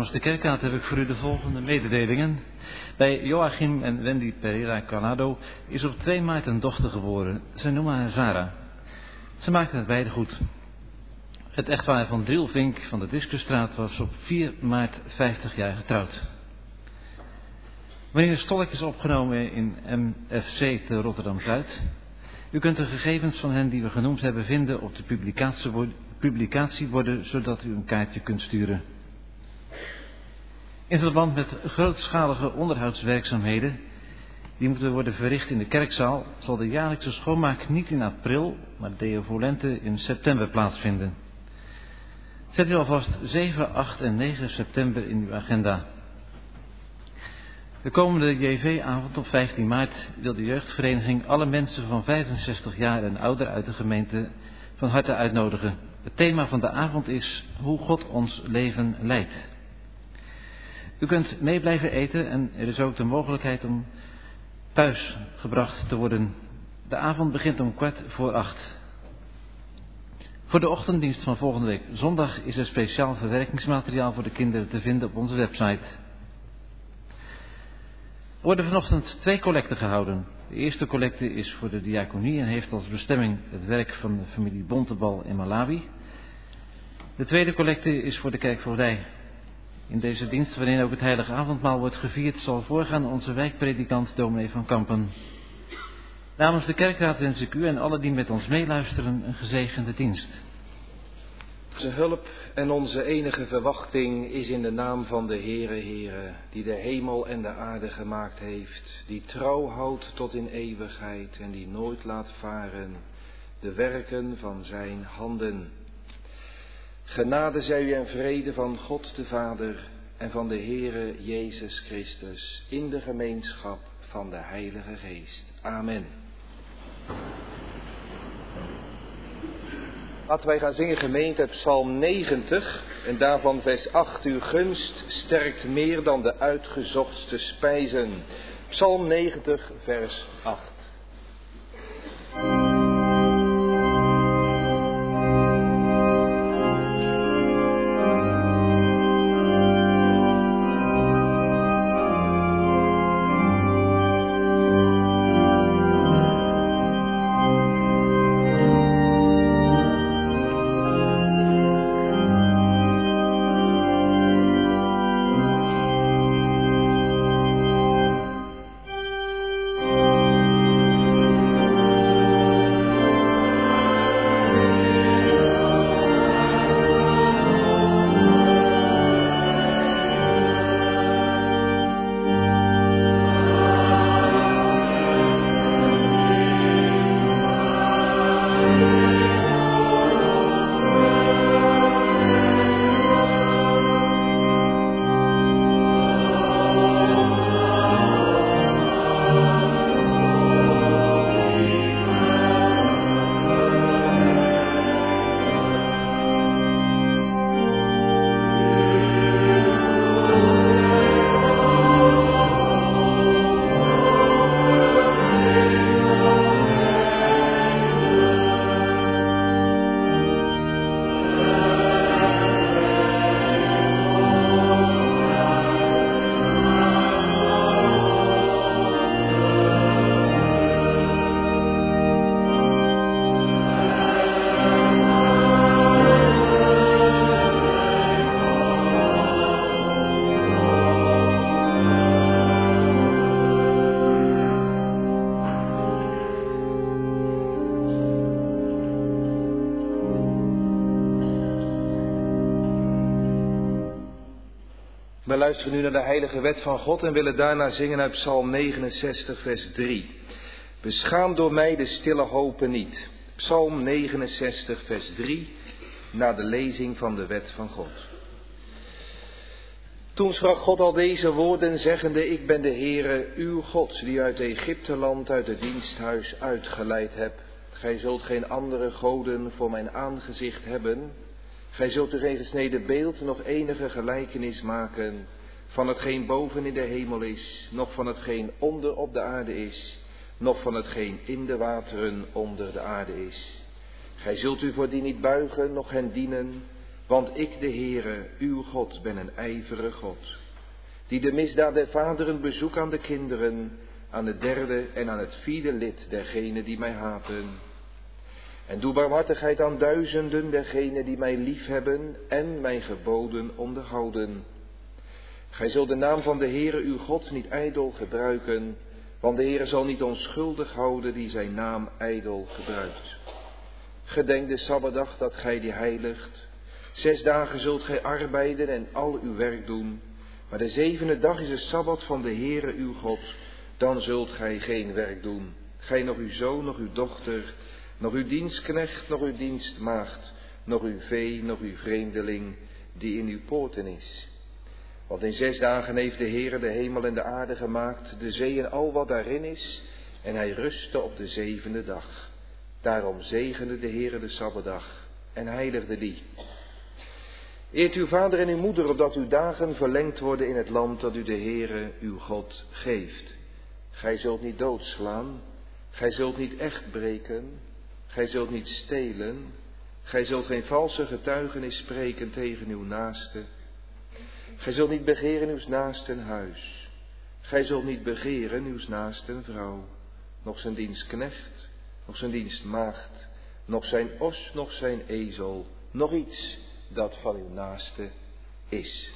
Namens de kerkraad heb ik voor u de volgende mededelingen. Bij Joachim en Wendy Pereira Canado is op 2 maart een dochter geboren. Ze noemen haar Zara. Ze maakten het beide goed. Het echtpaar van Drielvink van de Discusstraat was op 4 maart 50 jaar getrouwd. Meneer Stolk is opgenomen in MFC te Rotterdam-Zuid. U kunt de gegevens van hen die we genoemd hebben vinden op de publicatieborden, zodat u een kaartje kunt sturen. In verband met grootschalige onderhoudswerkzaamheden, die moeten worden verricht in de kerkzaal, zal de jaarlijkse schoonmaak niet in april, maar Deo Volente in september plaatsvinden. Zet u alvast 7, 8 en 9 september in uw agenda. De komende JV-avond op 15 maart wil de jeugdvereniging alle mensen van 65 jaar en ouder uit de gemeente van harte uitnodigen. Het thema van de avond is hoe God ons leven leidt. U kunt mee blijven eten en er is ook de mogelijkheid om thuis gebracht te worden. De avond begint om 7:15. Voor de ochtenddienst van volgende week zondag is er speciaal verwerkingsmateriaal voor de kinderen te vinden op onze website. Er worden vanochtend 2 collecten gehouden. De eerste collecte is voor de diaconie en heeft als bestemming het werk van de familie Bontebal in Malawi. De tweede collecte is voor de kerkvoogdij. In deze dienst, waarin ook het heilige avondmaal wordt gevierd, zal voorgaan onze wijkpredikant dominee van Kampen. Namens de kerkraad wens ik u en alle die met ons meeluisteren een gezegende dienst. Onze hulp en onze enige verwachting is in de naam van de Heere, die de hemel en de aarde gemaakt heeft, die trouw houdt tot in eeuwigheid en die nooit laat varen de werken van zijn handen. Genade zij u en vrede van God de Vader en van de Heere Jezus Christus in de gemeenschap van de Heilige Geest. Amen. Laten wij gaan zingen, gemeente, uit Psalm 90 en daarvan vers 8. Uw gunst sterkt meer dan de uitgezochtste spijzen. Psalm 90 vers 8. We luisteren nu naar de heilige wet van God en willen daarna zingen uit Psalm 69 vers 3. Beschaam door mij de stille hopen niet. Psalm 69 vers 3, na de lezing van de wet van God. Toen sprak God al deze woorden, zeggende: Ik ben de Heere, uw God, die uit Egypteland, uit het diensthuis uitgeleid heb. Gij zult geen andere goden voor mijn aangezicht hebben. Gij zult u geen gesneden beeld, nog enige gelijkenis maken van hetgeen boven in de hemel is, noch van hetgeen onder op de aarde is, noch van hetgeen in de wateren onder de aarde is. Gij zult u voor die niet buigen, noch hen dienen, Want ik, de Heere, uw God, ben een ijvere God, die de misdaad der vaderen bezoek aan de kinderen, aan het derde en aan het vierde lid dergenen die mij haten. En doe barmhartigheid aan duizenden dergenen die mij liefhebben en mijn geboden onderhouden. Gij zult de naam van de Heere uw God niet ijdel gebruiken, want de Heere zal niet onschuldig houden die zijn naam ijdel gebruikt. Gedenk de Sabbatdag dat gij die heiligt. 6 dagen zult gij arbeiden en al uw werk doen. Maar de 7e dag is de Sabbat van de Heere uw God. Dan zult gij geen werk doen. Gij, nog uw zoon, nog uw dochter, nog uw dienstknecht, nog uw dienstmaagd, nog uw vee, nog uw vreemdeling, die in uw poorten is. Want in 6 dagen heeft de Heere de hemel en de aarde gemaakt, de zee en al wat daarin is, en hij rustte op de 7e dag. Daarom zegende de Heere de Sabbatdag en heiligde die. Eert uw vader en uw moeder, opdat uw dagen verlengd worden in het land dat u de Heere uw God geeft. Gij zult niet doodslaan, gij zult niet echt breken, gij zult niet stelen, gij zult geen valse getuigenis spreken tegen uw naaste. Gij zult niet begeren uws naasten huis, gij zult niet begeren uws naasten vrouw, nog zijn dienstknecht, nog zijn dienstmaagd, nog zijn os, nog zijn ezel, nog iets dat van uw naaste is.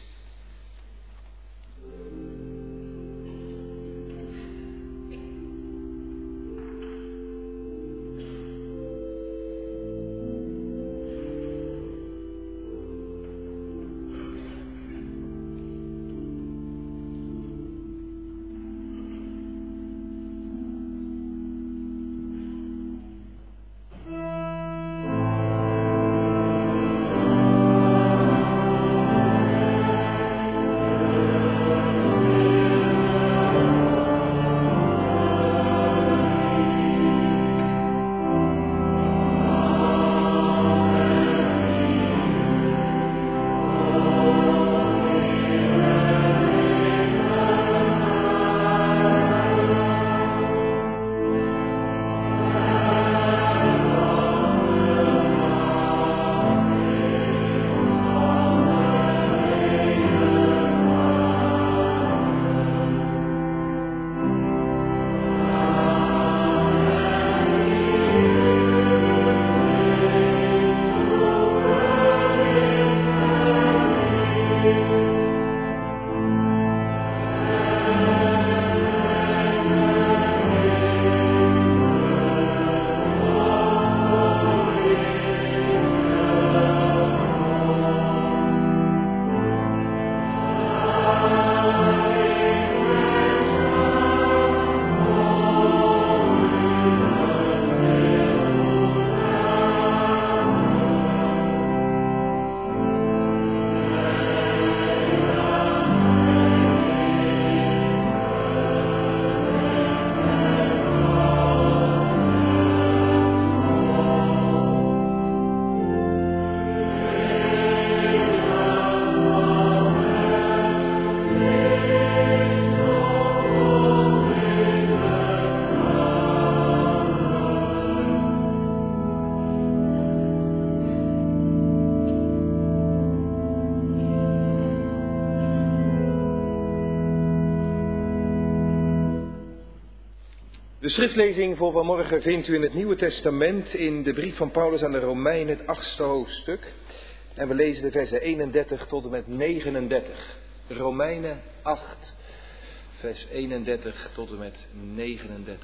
De schriftlezing voor vanmorgen vindt u in het Nieuwe Testament in de brief van Paulus aan de Romeinen, het 8e hoofdstuk. En we lezen de versen 31 tot en met 39. Romeinen 8, vers 31 tot en met 39.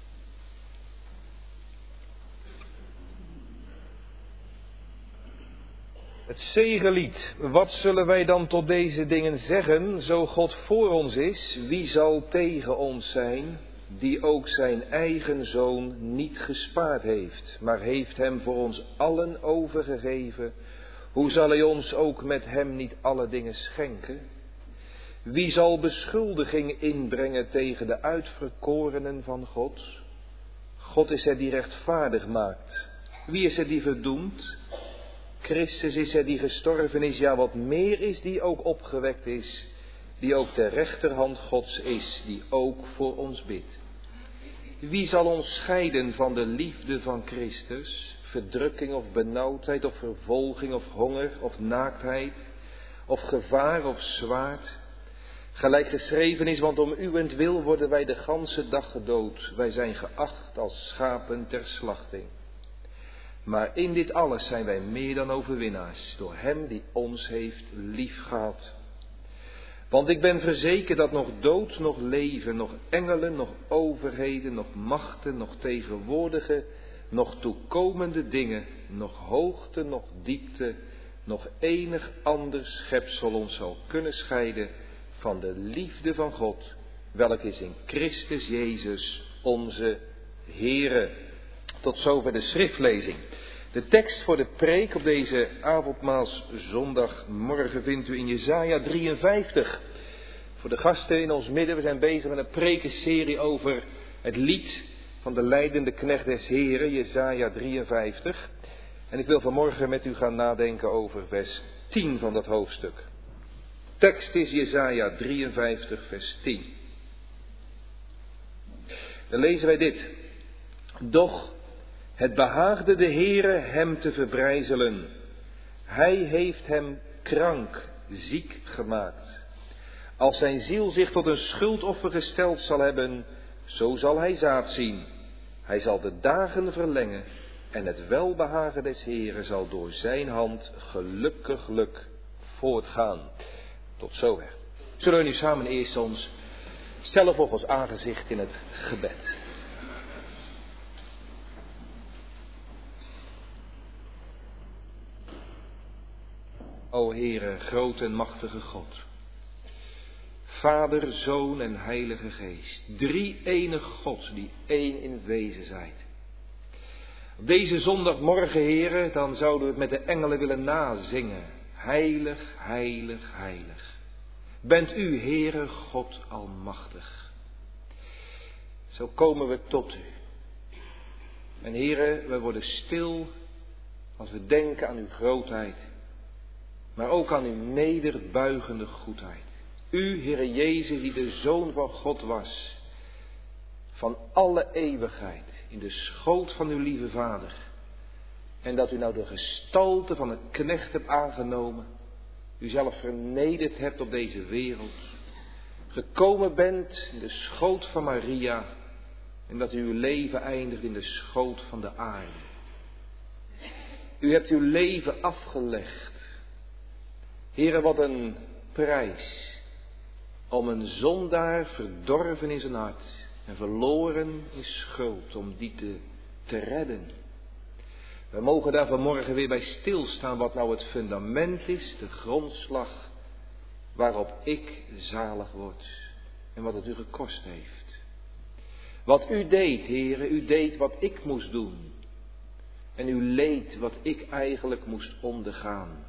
Het zegenlied. Wat zullen wij dan tot deze dingen zeggen? Zo God voor ons is, wie zal tegen ons zijn? Die ook zijn eigen zoon niet gespaard heeft, maar heeft hem voor ons allen overgegeven. Hoe zal hij ons ook met hem niet alle dingen schenken? Wie zal beschuldiging inbrengen tegen de uitverkorenen van God? God is het die rechtvaardig maakt. Wie is het die verdoemt? Christus is het die gestorven is, ja wat meer is, die ook opgewekt is, die ook ter rechterhand Gods is, die ook voor ons bidt. Wie zal ons scheiden van de liefde van Christus? verdrukking of benauwdheid of vervolging of honger of naaktheid of gevaar of zwaard. Gelijk geschreven is, want om uwentwil worden wij de ganse dag gedood. Wij zijn geacht als schapen ter slachting. Maar in dit alles zijn wij meer dan overwinnaars, door hem die ons heeft liefgehad. Want ik ben verzekerd dat nog dood, nog leven, nog engelen, nog overheden, nog machten, nog tegenwoordige, nog toekomende dingen, nog hoogte, nog diepte, nog enig ander schepsel ons zal kunnen scheiden van de liefde van God, welk is in Christus Jezus onze Heere. Tot zover de schriftlezing. De tekst voor de preek op deze avondmaalszondagmorgen vindt u in Jesaja 53. Voor de gasten in ons midden, we zijn bezig met een prekenserie over het lied van de lijdende knecht des Heren, Jesaja 53. En ik wil vanmorgen met u gaan nadenken over vers 10 van dat hoofdstuk. Tekst is Jesaja 53 vers 10. Dan lezen wij dit. Doch het behaagde de Heere hem te verbrijzelen. Hij heeft hem krank, ziek gemaakt. Als zijn ziel zich tot een schuldoffer gesteld zal hebben, zo zal hij zaad zien. Hij zal de dagen verlengen en het welbehagen des Heeren zal door zijn hand gelukkiglijk voortgaan. Tot zover. Zullen we nu samen eerst ons stellen voor ons aangezicht in het gebed. O Heere, grote en machtige God. Vader, Zoon en Heilige Geest. Drie enig God die één in wezen zijt. Op deze zondagmorgen, Heere, dan zouden we het met de engelen willen nazingen. Heilig, heilig, heilig. Bent u, Heere God almachtig. Zo komen we tot u. En Heere, we worden stil als we denken aan uw grootheid. Maar ook aan uw nederbuigende goedheid. U, Heere Jezus, die de Zoon van God was. Van alle eeuwigheid. In de schoot van uw lieve Vader. En dat u nou de gestalte van een knecht hebt aangenomen. U zelf vernederd hebt op deze wereld. Gekomen bent in de schoot van Maria. En dat u uw leven eindigt in de schoot van de aarde. U hebt uw leven afgelegd. Heere, wat een prijs. Om een zondaar verdorven in zijn hart. En verloren in schuld. Om die te redden. We mogen daar vanmorgen weer bij stilstaan wat nou het fundament is, de grondslag waarop ik zalig word en wat het u gekost heeft. Wat u deed, Heere, u deed wat ik moest doen en u leed wat ik eigenlijk moest ondergaan.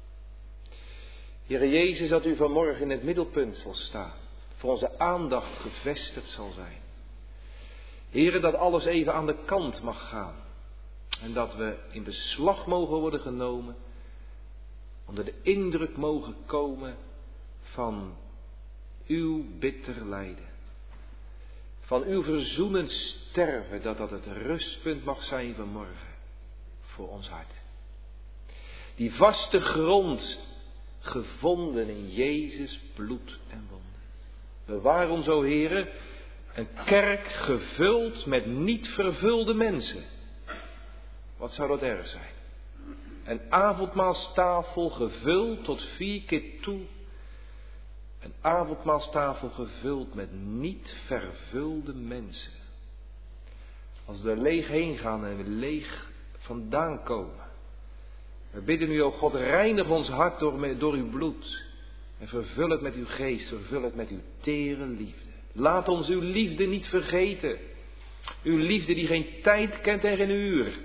Heere Jezus, dat u vanmorgen in het middelpunt zal staan, voor onze aandacht gevestigd zal zijn. Heere, dat alles even aan de kant mag gaan. En dat we in beslag mogen worden genomen. Onder de indruk mogen komen van uw bitter lijden. Van uw verzoenend sterven. Dat het rustpunt mag zijn vanmorgen. Voor ons hart. Die vaste grond gevonden in Jezus bloed en wonden. Bewaar ons, o Heere, een kerk gevuld met niet vervulde mensen. Wat zou dat erg zijn? Een avondmaalstafel gevuld tot 4 keer toe. Een avondmaalstafel gevuld met niet vervulde mensen. Als we er leeg heen gaan en we leeg vandaan komen. We bidden u, o God, reinig ons hart door uw bloed. En vervul het met uw geest, vervul het met uw tere liefde. Laat ons uw liefde niet vergeten. Uw liefde die geen tijd kent en geen uur.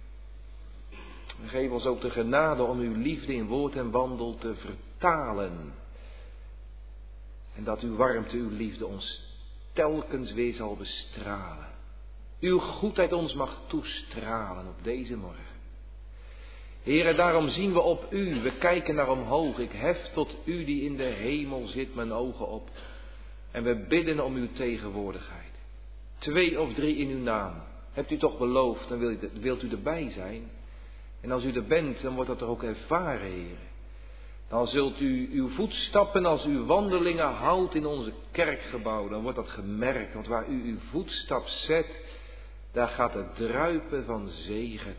En geef ons ook de genade om uw liefde in woord en wandel te vertalen. En dat uw warmte, uw liefde ons telkens weer zal bestralen. Uw goedheid ons mag toestralen op deze morgen. Heere, daarom zien we op u, we kijken naar omhoog. Ik hef tot u die in de hemel zit mijn ogen op. En we bidden om uw tegenwoordigheid. 2 of 3 in uw naam. Hebt u toch beloofd, dan wilt u erbij zijn. En als u er bent, dan wordt dat er ook ervaren, Heer. Dan zult u uw voetstappen als uw wandelingen houdt in onze kerkgebouw. Dan wordt dat gemerkt, want waar u uw voetstap zet, daar gaat het druipen van zegen.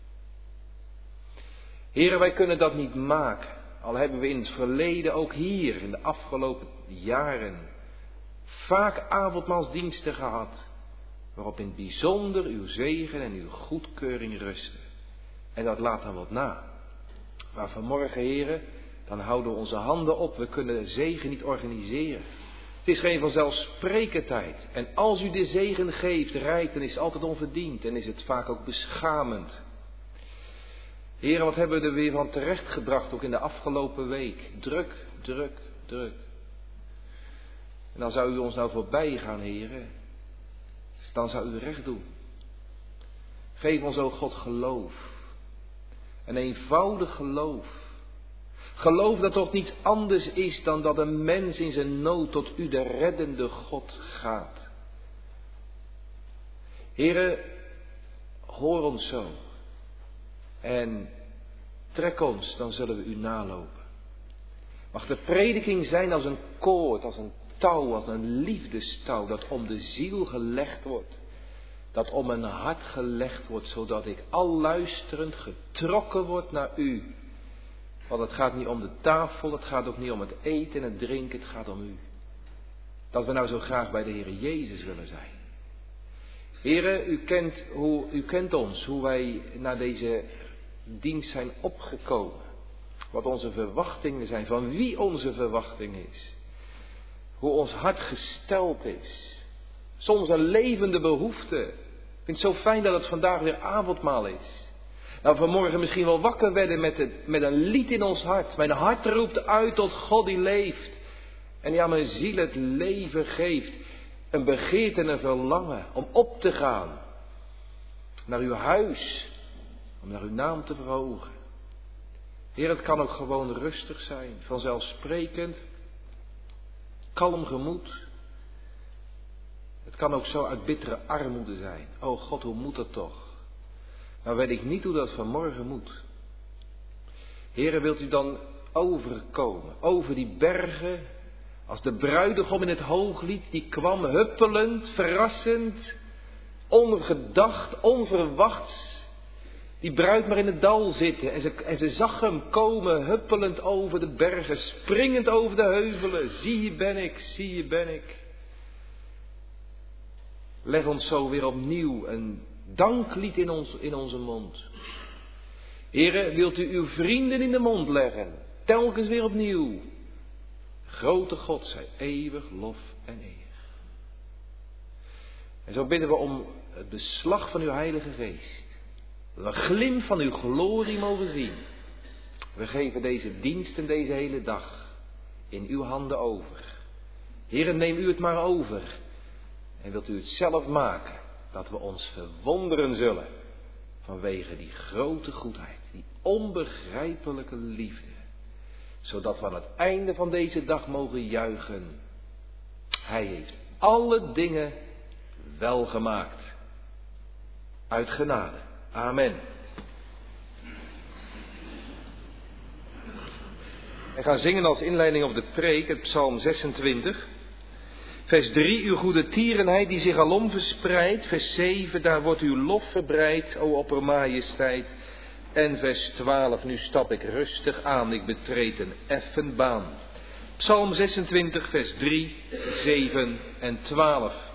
Heren, wij kunnen dat niet maken. Al hebben we in het verleden, ook hier, in de afgelopen jaren, vaak avondmaalsdiensten gehad. Waarop in het bijzonder uw zegen en uw goedkeuring rusten. En dat laat dan wat na. Maar vanmorgen, heren, dan houden we onze handen op. We kunnen de zegen niet organiseren. Het is geen vanzelfsprekendheid. En als u de zegen geeft, rijkt, dan is het altijd onverdiend. En is het vaak ook beschamend. Heren, wat hebben we er weer van terechtgebracht, ook in de afgelopen week. Druk, druk, druk. En dan zou u ons nou voorbij gaan, heren. Dan zou u recht doen. Geef ons, o God, geloof. Een eenvoudig geloof. Geloof dat toch niets anders is dan dat een mens in zijn nood tot u, de reddende God, gaat. Heren, hoor ons zo. En trek ons, dan zullen we u nalopen. Mag de prediking zijn als een koord, als een touw, als een liefdestouw, dat om de ziel gelegd wordt. Dat om mijn hart gelegd wordt, zodat ik al luisterend getrokken word naar u. Want het gaat niet om de tafel, het gaat ook niet om het eten en het drinken, het gaat om u. Dat we nou zo graag bij de Heer Jezus willen zijn. Heren, u kent ons, hoe wij naar deze dienst zijn opgekomen. Wat onze verwachtingen zijn, van wie onze verwachting is. Hoe ons hart gesteld is. Soms een levende behoefte. Ik vind het zo fijn dat het vandaag weer avondmaal is. Nou, vanmorgen misschien wel wakker werden met een lied in ons hart. Mijn hart roept uit tot God die leeft. En ja, mijn ziel het leven geeft. Een begeerte en een verlangen om op te gaan. Naar uw huis. Om naar uw naam te verhogen. Heer, het kan ook gewoon rustig zijn. Vanzelfsprekend. Kalm gemoed. Het kan ook zo uit bittere armoede zijn. O God, hoe moet dat toch? Nou weet ik niet hoe dat vanmorgen moet. Heere, wilt u dan overkomen, over die bergen, als de bruidegom in het hooglied, die kwam huppelend, verrassend, ongedacht, onverwachts. Die bruid maar in het dal zitten en ze zag hem komen, huppelend over de bergen, springend over de heuvelen. Zie je ben ik, zie je ben ik. Leg ons zo weer opnieuw een danklied in onze mond. Heere, wilt u uw vrienden in de mond leggen, telkens weer opnieuw. Grote God, zij eeuwig lof en eer. En zo bidden we om het beslag van uw Heilige Geest. Dat we een glimp van uw glorie mogen zien. We geven deze dienst en deze hele dag in uw handen over. Heere, neem u het maar over. En wilt u het zelf maken, dat we ons verwonderen zullen vanwege die grote goedheid, die onbegrijpelijke liefde. Zodat we aan het einde van deze dag mogen juichen. Hij heeft alle dingen wel gemaakt. Uit genade. Amen. We gaan zingen als inleiding op de preek, het Psalm 26. Vers 3, uw goede tierenheid die zich alom verspreidt. Vers 7, daar wordt uw lof verbreid, o oppermajesteit. En vers 12, nu stap ik rustig aan, ik betreed een effen baan. Psalm 26, vers 3, 7 en 12.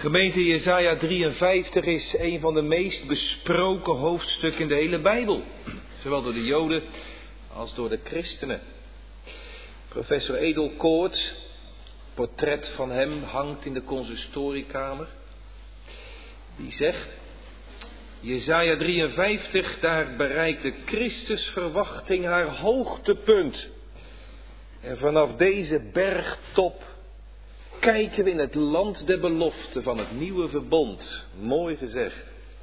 Gemeente, Jesaja 53 is een van de meest besproken hoofdstukken in de hele Bijbel. Zowel door de Joden als door de christenen. Professor Edel Koort, portret van hem hangt in de consistoriekamer. Die zegt, Jesaja 53, daar bereikt de Christusverwachting haar hoogtepunt. En vanaf deze bergtop kijken we in het land der belofte van het nieuwe verbond. Mooi gezegd.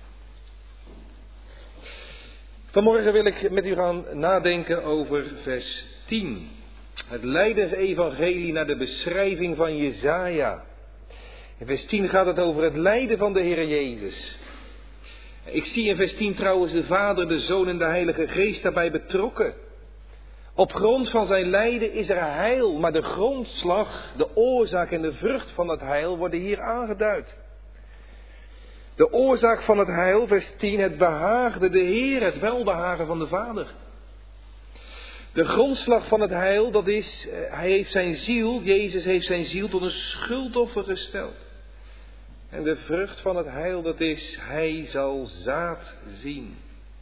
Vanmorgen wil ik met u gaan nadenken over vers 10. Het lijdensevangelie naar de beschrijving van Jesaja. In vers 10 gaat het over het lijden van de Heer Jezus. Ik zie in vers 10 trouwens de Vader, de Zoon en de Heilige Geest daarbij betrokken. Op grond van zijn lijden is er heil, maar de grondslag, de oorzaak en de vrucht van het heil worden hier aangeduid. De oorzaak van het heil, vers 10, het behaagde de Heer, het welbehagen van de Vader. De grondslag van het heil, dat is, hij heeft zijn ziel, Jezus heeft zijn ziel tot een schuldoffer gesteld. En de vrucht van het heil, dat is, hij zal zaad zien.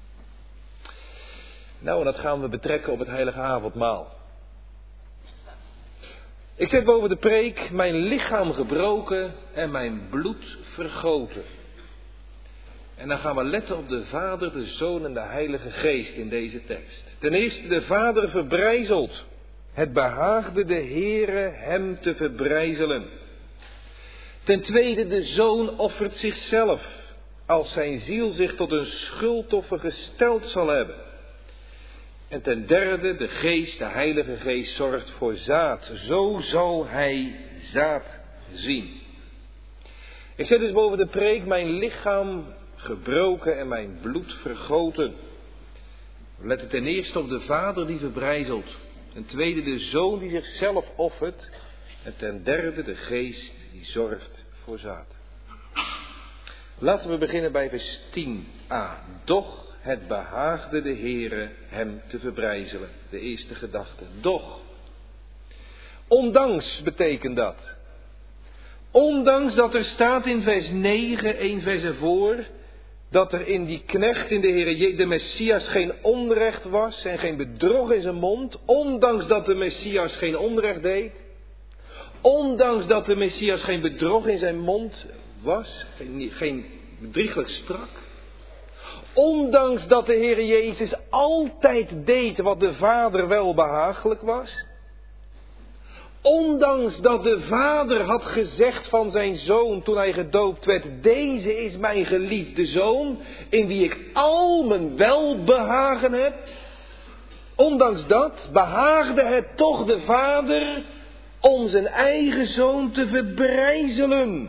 Nou, en dat gaan we betrekken op het heilige avondmaal. Ik zet boven de preek mijn lichaam gebroken en mijn bloed vergoten. En dan gaan we letten op de Vader, de Zoon en de Heilige Geest in deze tekst. Ten eerste, de Vader verbrijzelt. Het behaagde de Heere hem te verbrijzelen. Ten tweede, de Zoon offert zichzelf, als zijn ziel zich tot een schuldoffer gesteld zal hebben. En ten derde, de Geest, de Heilige Geest, zorgt voor zaad. Zo zal hij zaad zien. Ik zet dus boven de preek mijn lichaam gebroken en mijn bloed vergoten. We letten ten eerste op de Vader die verbrijzelt. Ten tweede, de Zoon die zichzelf offert. En ten derde, de Geest die zorgt voor zaad. Laten we beginnen bij vers 10a. Doch het behaagde de Heere hem te verbrijzelen. De eerste gedachte. Doch. Ondanks betekent dat. Ondanks dat er staat in vers 9, 1 vers ervoor, dat er in die knecht, in de Heere, de Messias, geen onrecht was en geen bedrog in zijn mond. Ondanks dat de Messias geen onrecht deed. Ondanks dat de Messias geen bedrog in zijn mond was, geen bedrieglijk sprak. Ondanks dat de Heer Jezus altijd deed wat de Vader welbehagelijk was. Ondanks dat de Vader had gezegd van zijn Zoon toen hij gedoopt werd, deze is mijn geliefde Zoon, in wie ik al mijn welbehagen heb. Ondanks dat behaagde het toch de Vader om zijn eigen Zoon te verbrijzelen.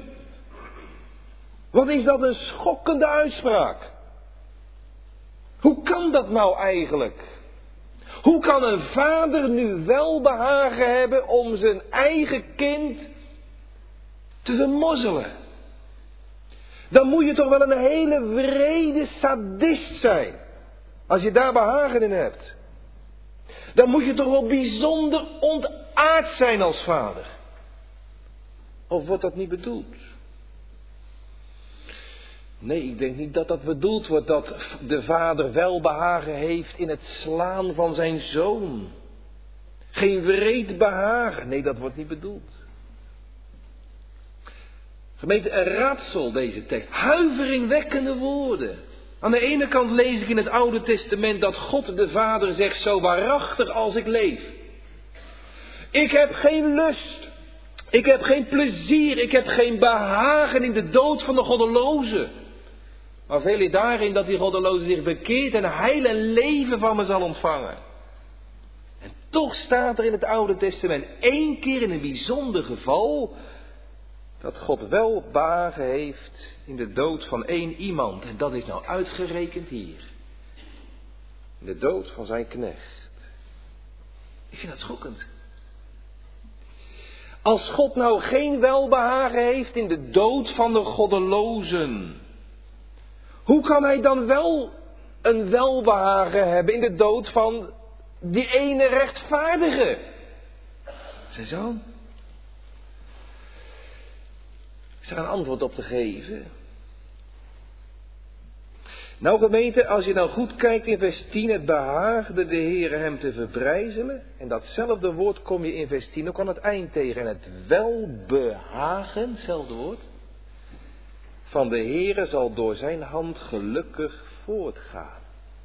Wat is dat een schokkende uitspraak. Hoe kan dat nou eigenlijk? Hoe kan een vader nu welbehagen hebben om zijn eigen kind te vermorzelen? Dan moet je toch wel een hele wrede sadist zijn. Als je daar behagen in hebt. Dan moet je toch wel bijzonder ontaard zijn als vader. Of wordt dat niet bedoeld? Nee, ik denk niet dat dat bedoeld wordt, dat de vader welbehagen heeft in het slaan van zijn zoon. Geen wreed behagen. Nee, dat wordt niet bedoeld. Gemeente, een raadsel deze tekst. Huiveringwekkende woorden. Aan de ene kant lees ik in het Oude Testament dat God de Vader zegt, zo waarachtig als ik leef. Ik heb geen lust. Ik heb geen plezier. Ik heb geen behagen in de dood van de goddeloze. Maar veel is daarin dat die goddeloze zich bekeert en heil en leven van me zal ontvangen. En toch staat er in het Oude Testament 1 keer in een bijzonder geval dat God wel behagen heeft in de dood van 1 iemand. En dat is nou uitgerekend hier. In de dood van zijn knecht. Ik vind dat schokkend. Als God nou geen welbehagen heeft in de dood van de goddelozen, hoe kan hij dan wel een welbehagen hebben in de dood van die ene rechtvaardige? Zijn zoon. Is er een antwoord op te geven? Nou gemeente, als je nou goed kijkt in vers 10, het behaagde de Heere hem te verbrijzelen. En datzelfde woord kom je in vers 10 ook aan het eind tegen. En het welbehagen, hetzelfde woord, van de Heere zal door zijn hand gelukkig voortgaan.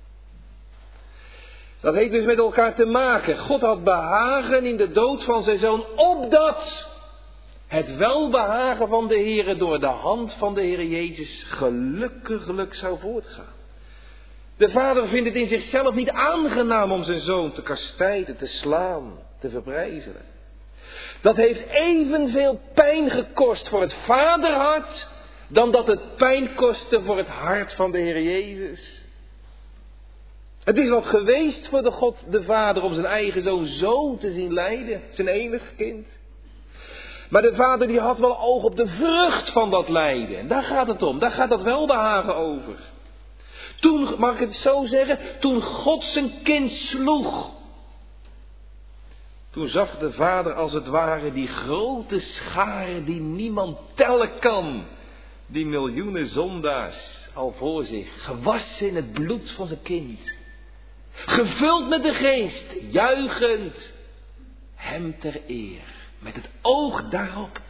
Dat heeft dus met elkaar te maken. God had behagen in de dood van zijn zoon, opdat het welbehagen van de Heere door de hand van de Heere Jezus gelukkiglijk zou voortgaan. De vader vindt het in zichzelf niet aangenaam om zijn zoon te kastijden, te slaan, te verbrijzelen. Dat heeft evenveel pijn gekost voor het vaderhart, dan dat het pijn kostte voor het hart van de Heere Jezus. Het is wat geweest voor de God, de Vader, om zijn eigen zoon zo te zien lijden, zijn enig kind. Maar de Vader die had wel oog op de vrucht van dat lijden. En daar gaat het om, daar gaat dat welbehagen over. Toen, mag ik het zo zeggen, toen God zijn kind sloeg. Toen zag de Vader als het ware die grote schare die niemand tellen kan. Die miljoenen zondaars al voor zich, gewassen in het bloed van zijn kind. Gevuld met de geest, juichend, hem ter eer. Met het oog daarop.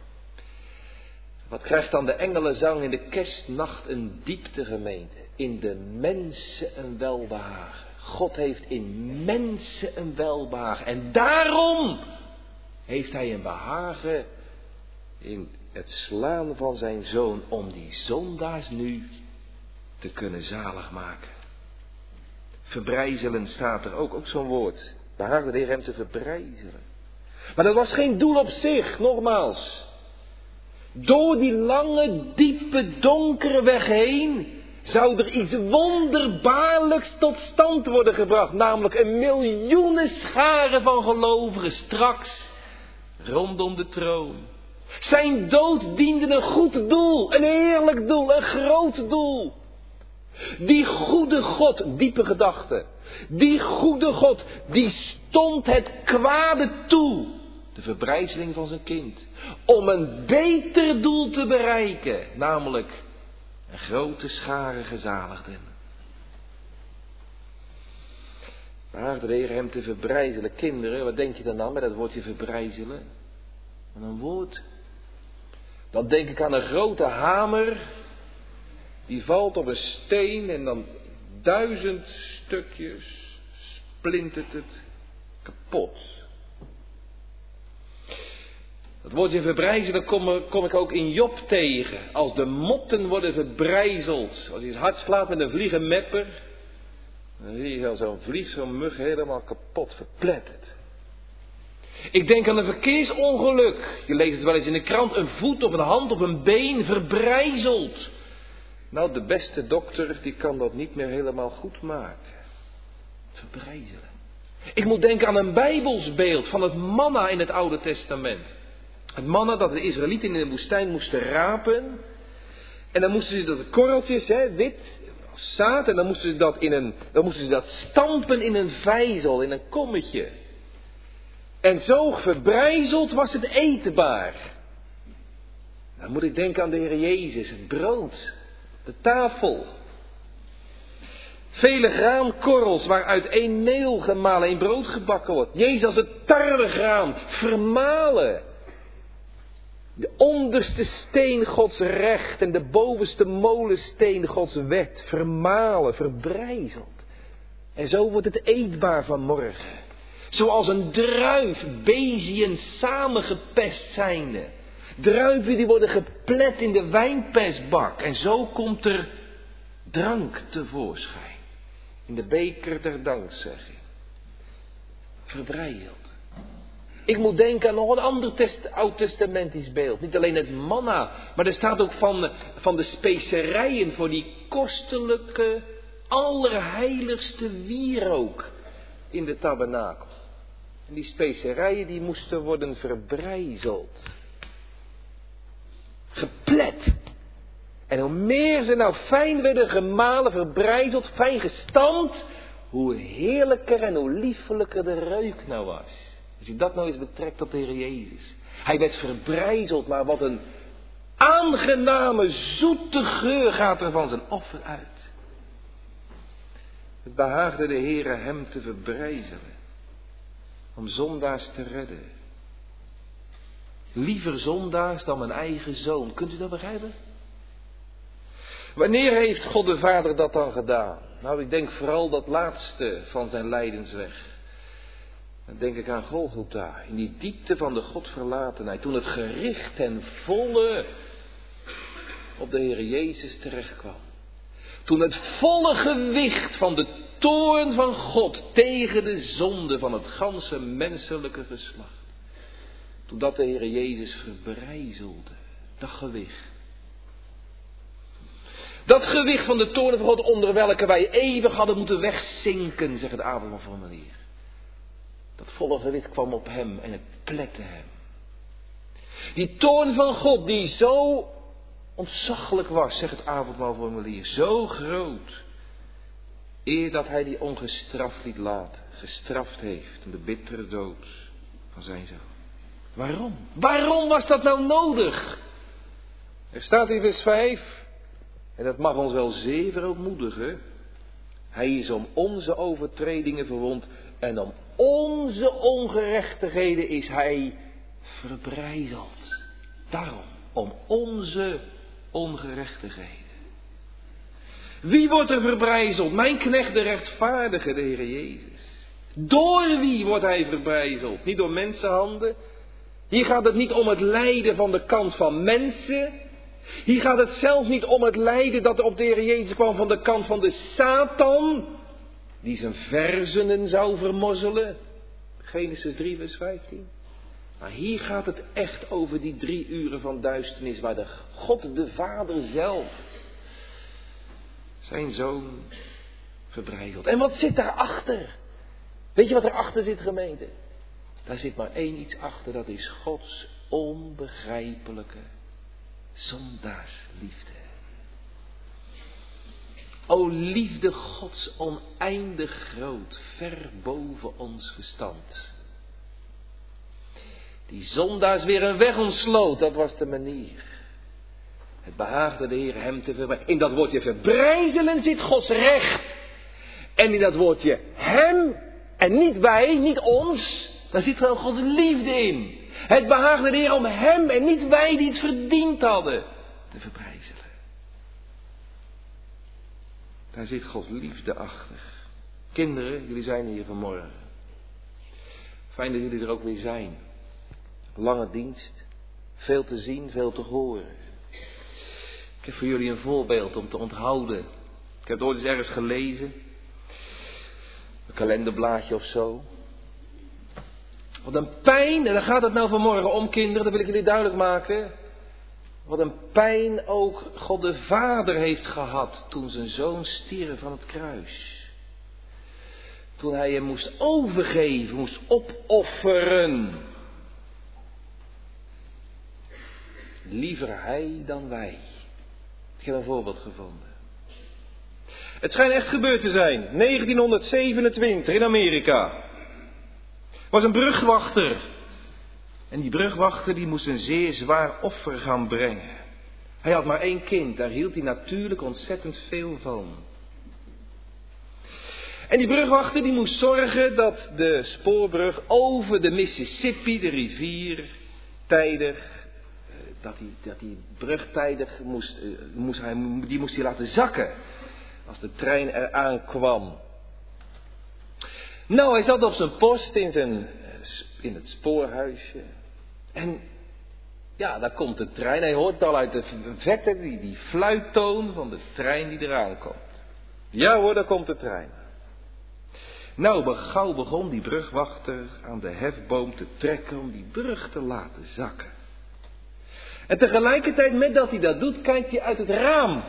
Wat krijgt dan de engelenzang in de kerstnacht een diepte, gemeente? In de mensen een welbehagen. God heeft in mensen een welbehagen. En daarom heeft hij een behagen in het slaan van zijn zoon. Om die zondaars nu te kunnen zalig maken. Verbrijzelen staat er ook zo'n woord. Behaagde de Heer hem te verbrijzelen. Maar dat was geen doel op zich, nogmaals. Door die lange, diepe, donkere weg heen zou er iets wonderbaarlijks tot stand worden gebracht. Namelijk een miljoenenschare van gelovigen straks rondom de troon. Zijn dood diende een goed doel, een heerlijk doel, een groot doel. Die goede God, diepe gedachte. Die goede God, die stond het kwade toe. De verbrijzeling van zijn kind. Om een beter doel te bereiken. Namelijk een grote schare gezaligden. Behaagde de Heer hem te verbrijzelen. Kinderen, wat denk je dan aan met dat woordje verbrijzelen? Aan een woord. Dan denk ik aan een grote hamer. Die valt op een steen en dan 1000 stukjes splintert het kapot. Dat woordje verbrijzelen kom ik ook in Job tegen. Als de motten worden verbrijzeld. Als je het hard slaat met een vliegenmepper. Dan zie je zo'n vlieg, zo'n mug helemaal kapot verpletterd. Ik denk aan een verkeersongeluk. Je leest het wel eens in de krant. Een voet of een hand of een been verbrijzeld. Nou, de beste dokter die kan dat niet meer helemaal goed maken. Verbrijzelen. Ik moet denken aan een Bijbels beeld van het manna in het Oude Testament. Het manna dat de Israëlieten in de woestijn moesten rapen. En dan moesten ze dat korreltjes, wit, als zaad. En dan moesten ze dat stampen in een vijzel, in een kommetje. En zo verbrijzeld was het eetbaar. Dan moet ik denken aan de Heer Jezus, het brood. De tafel. Vele graankorrels waaruit 1 meel gemalen, 1 brood gebakken wordt. Jezus als het tarwegraan, vermalen. De onderste steen Gods recht en de bovenste molensteen Gods wet. Vermalen, verbrijzeld. En zo wordt het eetbaar vanmorgen. Zoals een druif, beziën samengepest zijnde. Druiven die worden geplet in de wijnpestbak. En zo komt er drank tevoorschijn. In de beker der dankzegging. Verbrijzeld. Ik moet denken aan nog een ander oud-testamentisch beeld. Niet alleen het manna. Maar er staat ook van de specerijen voor die kostelijke, allerheiligste wierook in de tabernakel. En die specerijen die moesten worden verbrijzeld. Geplet. En hoe meer ze nou fijn werden gemalen, verbrijzeld, fijn gestampt, hoe heerlijker en hoe liefelijker de reuk nou was. Als je dat nou eens betrekt op de Heer Jezus. Hij werd verbrijzeld, maar wat een aangename, zoete geur gaat er van zijn offer uit. Het behaagde de Heere hem te verbrijzelen, om zondaars te redden. Liever zondaars dan mijn eigen zoon. Kunt u dat begrijpen? Wanneer heeft God de Vader dat dan gedaan? Nou, ik denk vooral dat laatste van zijn lijdensweg. Dan denk ik aan Golgotha, in die diepte van de Godverlatenheid. Toen het gericht ten volle op de Heer Jezus terechtkwam. Toen het volle gewicht van de toorn van God tegen de zonde van het ganse menselijke geslacht. Toen dat de Heer Jezus verbrijzelde. Dat gewicht. Dat gewicht van de toorn van God onder welke wij eeuwig hadden moeten wegzinken, zegt het avondmaalformulier. Dat volle gewicht kwam op hem en het plette hem. Die toorn van God die zo ontzaglijk was, zegt het avondmaalformulier, zo groot. Eer dat hij die ongestraft liet laten, gestraft heeft om de bittere dood van zijn zoon. Waarom? Waarom was dat nou nodig? Er staat in vers 5, en dat mag ons wel zeer verootmoedigen. Hij is om onze overtredingen verwond en om onze ongerechtigheden is hij verbrijzeld. Daarom, om onze ongerechtigheden. Wie wordt er verbrijzeld? Mijn knecht de rechtvaardige, de Heer Jezus. Door wie wordt hij verbrijzeld? Niet door mensenhanden. Hier gaat het niet om het lijden van de kant van mensen. Hier gaat het zelfs niet om het lijden dat op de Heer Jezus kwam van de kant van de Satan. Die zijn verzenen zou vermorzelen. Genesis 3 vers 15. Maar hier gaat het echt over die 3 uren van duisternis waar de God de Vader zelf zijn zoon verbrijzelt. En wat zit daarachter? Weet je wat erachter zit, gemeente? Daar zit maar één iets achter, dat is Gods onbegrijpelijke zondaarsliefde. O liefde Gods oneindig groot, ver boven ons verstand. Die zondaars weer een weg ontsloot, dat was de manier. Het behaagde de Heer hem te verbrijzelen. In dat woordje verbrijzelen zit Gods recht. En in dat woordje hem, en niet wij, niet ons, daar zit wel Gods liefde in. Het behaagde de Heer om hem en niet wij die het verdiend hadden te verbrijzelen. Daar zit Gods liefde achter. Kinderen, jullie zijn hier vanmorgen. Fijn dat jullie er ook weer zijn. Lange dienst. Veel te zien, veel te horen. Ik heb voor jullie een voorbeeld om te onthouden. Ik heb het ooit eens ergens gelezen. Een kalenderblaadje of zo. Wat een pijn, en daar gaat het nou vanmorgen om, kinderen, dat wil ik jullie duidelijk maken. Wat een pijn ook God de Vader heeft gehad toen zijn zoon stierf van het kruis. Toen hij hem moest overgeven, moest opofferen. Liever hij dan wij. Ik heb een voorbeeld gevonden. Het schijnt echt gebeurd te zijn. 1927 in Amerika. Was een brugwachter. En die brugwachter die moest een zeer zwaar offer gaan brengen. Hij had maar 1 kind. Daar hield hij natuurlijk ontzettend veel van. En die brugwachter die moest zorgen dat de spoorbrug over de Mississippi, de rivier, tijdig... Dat die brug tijdig moest hij laten zakken. Als de trein eraan kwam. Nou, hij zat op zijn post in het spoorhuisje. En ja, daar komt de trein. Hij hoort al uit de verte die fluittoon van de trein die eraan komt. Ja hoor, daar komt de trein. Nou, gauw begon die brugwachter aan de hefboom te trekken om die brug te laten zakken. En tegelijkertijd, met dat hij dat doet, kijkt hij uit het raam.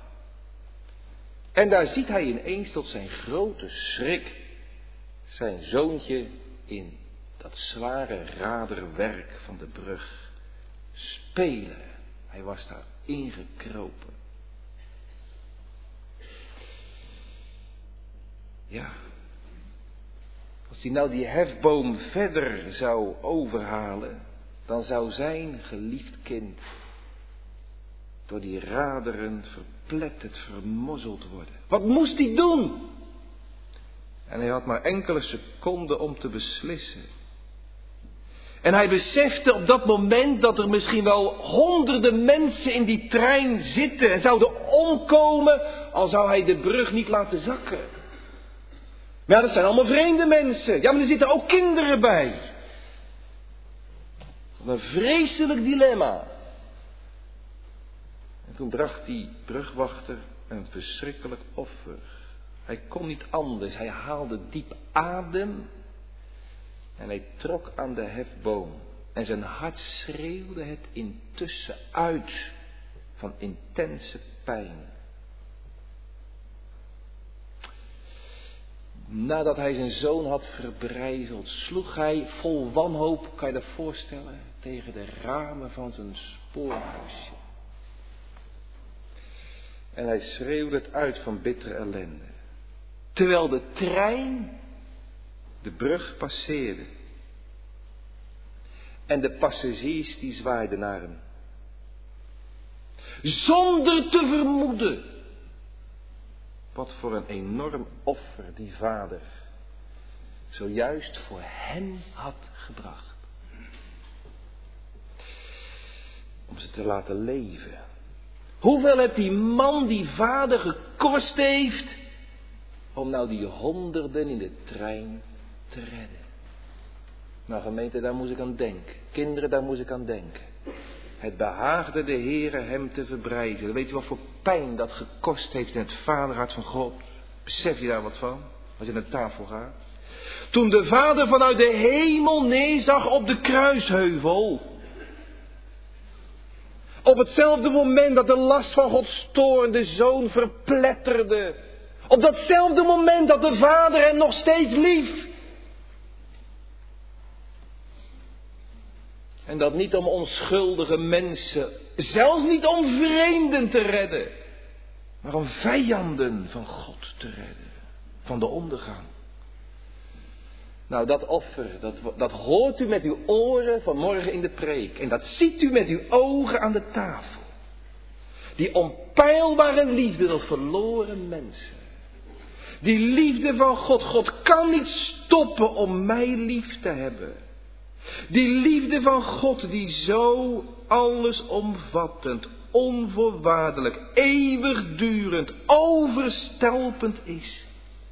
En daar ziet hij ineens tot zijn grote schrik zijn zoontje in dat zware raderwerk van de brug spelen. Hij was daar ingekropen. Ja. Als hij nou die hefboom verder zou overhalen, dan zou zijn geliefd kind door die raderen verpletterd, vermozzeld worden. Wat moest hij doen? En hij had maar enkele seconden om te beslissen. En hij besefte op dat moment dat er misschien wel honderden mensen in die trein zitten en zouden omkomen al zou hij de brug niet laten zakken. Maar ja, dat zijn allemaal vreemde mensen. Ja, maar er zitten ook kinderen bij. Wat een vreselijk dilemma. En toen bracht die brugwachter een verschrikkelijk offer. Hij kon niet anders. Hij haalde diep adem. En hij trok aan de hefboom. En zijn hart schreeuwde het intussen uit van intense pijn. Nadat hij zijn zoon had verbrijzeld, sloeg hij vol wanhoop, kan je dat voorstellen, tegen de ramen van zijn spoorhuisje. En hij schreeuwde het uit van bittere ellende. Terwijl de trein de brug passeerde. En de passagiers die zwaaiden naar hem. Zonder te vermoeden. Wat voor een enorm offer die vader zojuist voor hen had gebracht. Om ze te laten leven. Hoeveel het die man, die vader, gekost heeft om nou die honderden in de trein te redden. Nou gemeente, daar moest ik aan denken. Kinderen, daar moest ik aan denken. Het behaagde de Heere hem te verbrijzelen. Weet je wat voor pijn dat gekost heeft in het vaderhart van God? Besef je daar wat van? Als je naar de tafel gaat. Toen de vader vanuit de hemel neerzag op de kruisheuvel. Op hetzelfde moment dat de last van Gods toorn de zoon verpletterde. Op datzelfde moment dat de vader hem nog steeds lief. En dat niet om onschuldige mensen, zelfs niet om vreemden te redden, maar om vijanden van God te redden, van de ondergang. Nou, dat offer, dat hoort u met uw oren vanmorgen in de preek. En dat ziet u met uw ogen aan de tafel. Die onpeilbare liefde tot verloren mensen. Die liefde van God. God kan niet stoppen om mij lief te hebben. Die liefde van God die zo allesomvattend, onvoorwaardelijk, eeuwigdurend, overstelpend is.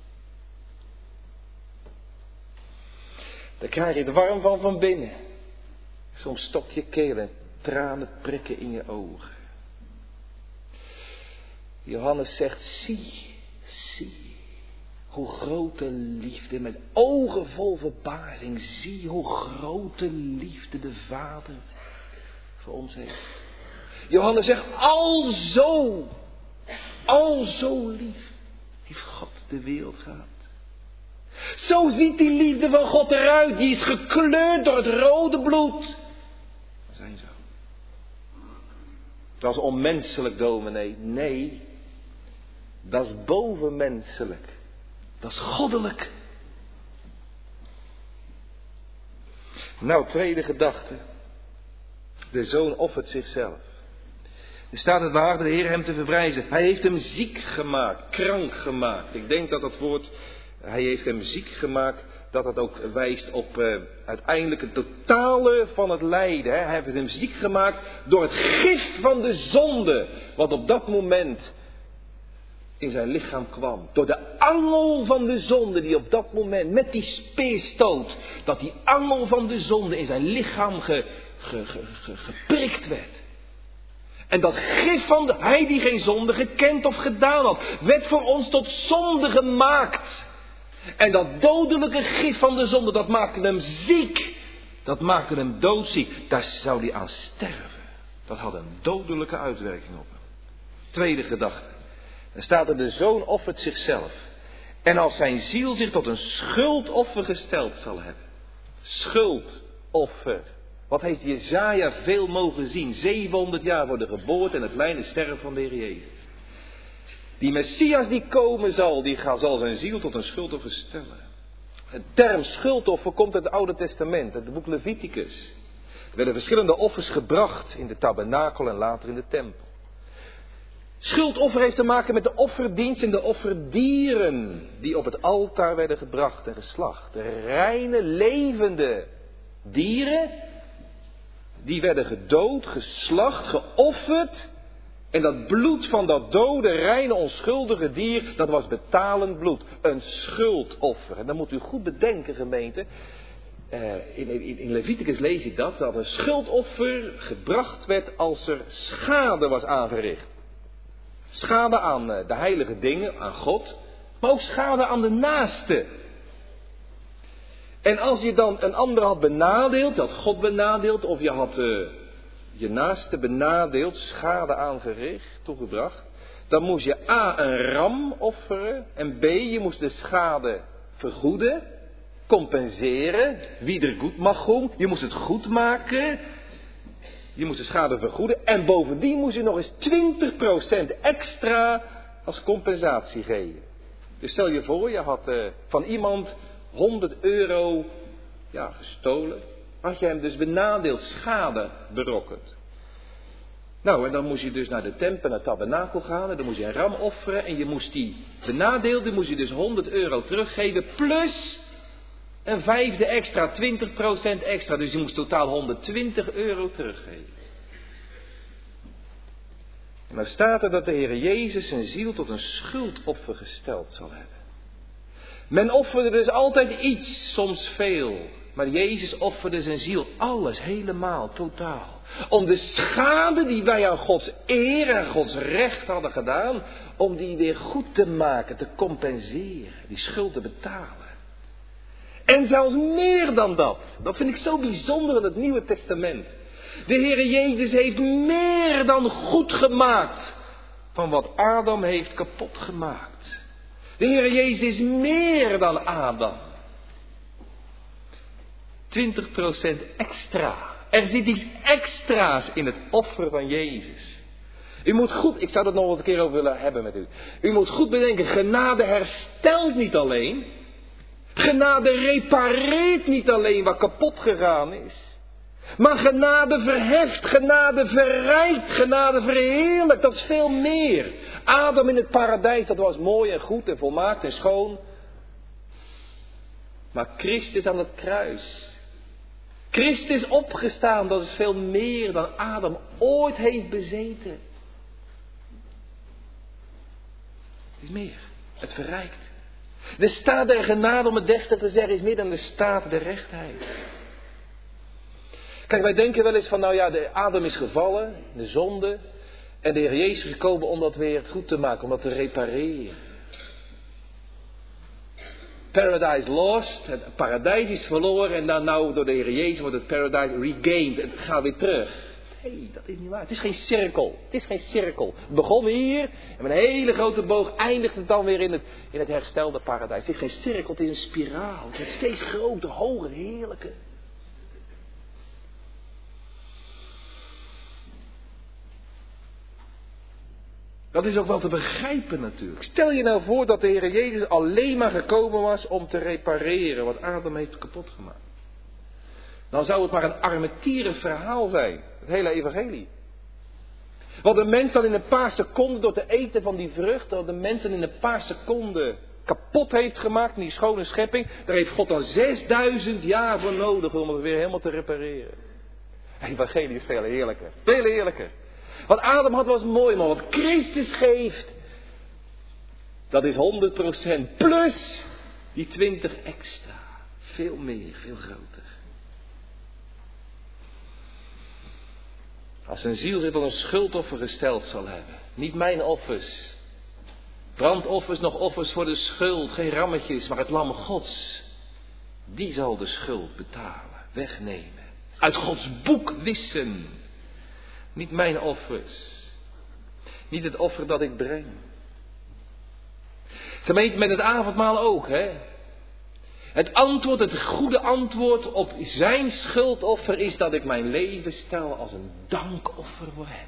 Daar krijg je het warm van binnen. Soms stokt je keel en tranen prikken in je ogen. Johannes zegt, zie. Hoe grote liefde, met ogen vol verbazing, zie hoe grote liefde de Vader voor ons heeft. Johannes zegt, al zo lief heeft God de wereld gehad. Zo ziet die liefde van God eruit, die is gekleurd door het rode bloed. Dat zijn zo. Dat is onmenselijk, dominee. Nee, dat is bovenmenselijk. Dat is goddelijk. Nou, tweede gedachte. De zoon offert zichzelf. Er staat het behaagde de Heer hem te verbrijzen. Hij heeft hem ziek gemaakt, krank gemaakt. Ik denk dat dat woord, hij heeft hem ziek gemaakt, dat dat ook wijst op uiteindelijk het totale van het lijden. Hè. Hij heeft hem ziek gemaakt door het gif van de zonde, wat op dat moment in zijn lichaam kwam. Door de angel van de zonde die op dat moment met die speerstoot, dat die angel van de zonde in zijn lichaam geprikt werd. En dat gif van hij die geen zonde gekend of gedaan had, werd voor ons tot zonde gemaakt. En dat dodelijke gif van de zonde, dat maakte hem ziek. Dat maakte hem doodziek. Daar zou hij aan sterven. Dat had een dodelijke uitwerking op hem. Tweede gedachte. Dan staat er, de zoon offert zichzelf. En als zijn ziel zich tot een schuldoffer gesteld zal hebben. Schuldoffer. Wat heeft Jesaja veel mogen zien. 700 jaar voor de geboorte en het lijden sterven van de Heer Jezus. Die Messias die komen zal, zal zijn ziel tot een schuldoffer stellen. Het term schuldoffer komt uit het Oude Testament, uit het boek Leviticus. Er werden verschillende offers gebracht in de tabernakel en later in de tempel. Schuldoffer heeft te maken met de offerdienst en de offerdieren die op het altaar werden gebracht en geslacht. De reine, levende dieren, die werden gedood, geslacht, geofferd. En dat bloed van dat dode, reine, onschuldige dier, dat was betalend bloed. Een schuldoffer. En dan moet u goed bedenken, gemeente. In Leviticus lees ik dat een schuldoffer gebracht werd als er schade was aangericht. Schade aan de heilige dingen, aan God, maar ook schade aan de naaste. En als je dan een ander had benadeeld, je had God benadeeld, of je had je naaste benadeeld, schade aangericht, toegebracht, dan moest je A, een ram offeren, en B, je moest de schade vergoeden, compenseren, wiedergutmachung, je moest het goed maken. Je moest de schade vergoeden en bovendien moest je nog eens 20% extra als compensatie geven. Dus stel je voor, je had van iemand €100 gestolen. Had je hem dus benadeeld, schade berokkend. Nou, en dan moest je dus naar de tempel, naar het tabernakel gaan. En dan moest je een ram offeren. En je moest die benadeelde, moest je dus €100 teruggeven. Plus een vijfde extra, 20% extra. Dus je moest totaal €120 teruggeven. En dan staat er dat de Heer Jezus zijn ziel tot een schuldoffer gesteld zal hebben. Men offerde dus altijd iets, soms veel. Maar Jezus offerde zijn ziel, alles, helemaal, totaal. Om de schade die wij aan Gods eer en Gods recht hadden gedaan, om die weer goed te maken, te compenseren, die schuld te betalen. En zelfs meer dan dat. Dat vind ik zo bijzonder in het Nieuwe Testament. De Heer Jezus heeft meer dan goed gemaakt van wat Adam heeft kapot gemaakt. De Heer Jezus is meer dan Adam. 20% extra. Er zit iets extra's in het offer van Jezus. U moet goed, ik zou dat nog eens een keer over willen hebben met u. U moet goed bedenken, genade herstelt niet alleen. Genade repareert niet alleen wat kapot gegaan is. Maar genade verheft, genade verrijkt, genade verheerlijkt, dat is veel meer. Adam in het paradijs, dat was mooi en goed en volmaakt en schoon. Maar Christus aan het kruis. Christus opgestaan, dat is veel meer dan Adam ooit heeft bezeten. Het is meer, het verrijkt. De staat der genade, om het deftig te zeggen, is meer dan de staat der rechtheid. Kijk, wij denken wel eens van, de Adam is gevallen, de zonde. En de Heer Jezus is gekomen om dat weer goed te maken, om dat te repareren. Paradise lost, het paradijs is verloren en dan door de Heer Jezus wordt het paradise regained. Het gaat weer terug. Nee, dat is niet waar. Het is geen cirkel. Het is geen cirkel. Het begon hier en met een hele grote boog eindigt het dan weer in het herstelde paradijs. Het is geen cirkel, het is een spiraal. Het wordt steeds groter, hoger, heerlijker. Dat is ook wel te begrijpen natuurlijk. Stel je nou voor dat de Heer Jezus alleen maar gekomen was om te repareren wat Adam heeft kapot gemaakt. Dan zou het maar een armetierig verhaal zijn. Het hele evangelie. Wat de mens dan in een paar seconden door te eten van die vrucht, wat de mensen in een paar seconden kapot heeft gemaakt in die schone schepping, daar heeft God dan 6000 jaar voor nodig om het weer helemaal te repareren. Het evangelie is veel heerlijker. Veel heerlijker. Wat Adam had was mooi, maar wat Christus geeft, dat is 100% plus die 20 extra. Veel meer, veel groter. Als een ziel zich tot een schuldoffer gesteld zal hebben. Niet mijn offers. Brandoffers, nog offers voor de schuld. Geen rammetjes, maar het lam Gods. Die zal de schuld betalen, wegnemen. Uit Gods boek wissen. Niet mijn offers. Niet het offer dat ik breng. Gemeente, met het avondmaal ook, hè. Het antwoord, het goede antwoord op zijn schuldoffer is dat ik mijn leven stel als een dankoffer voor hem.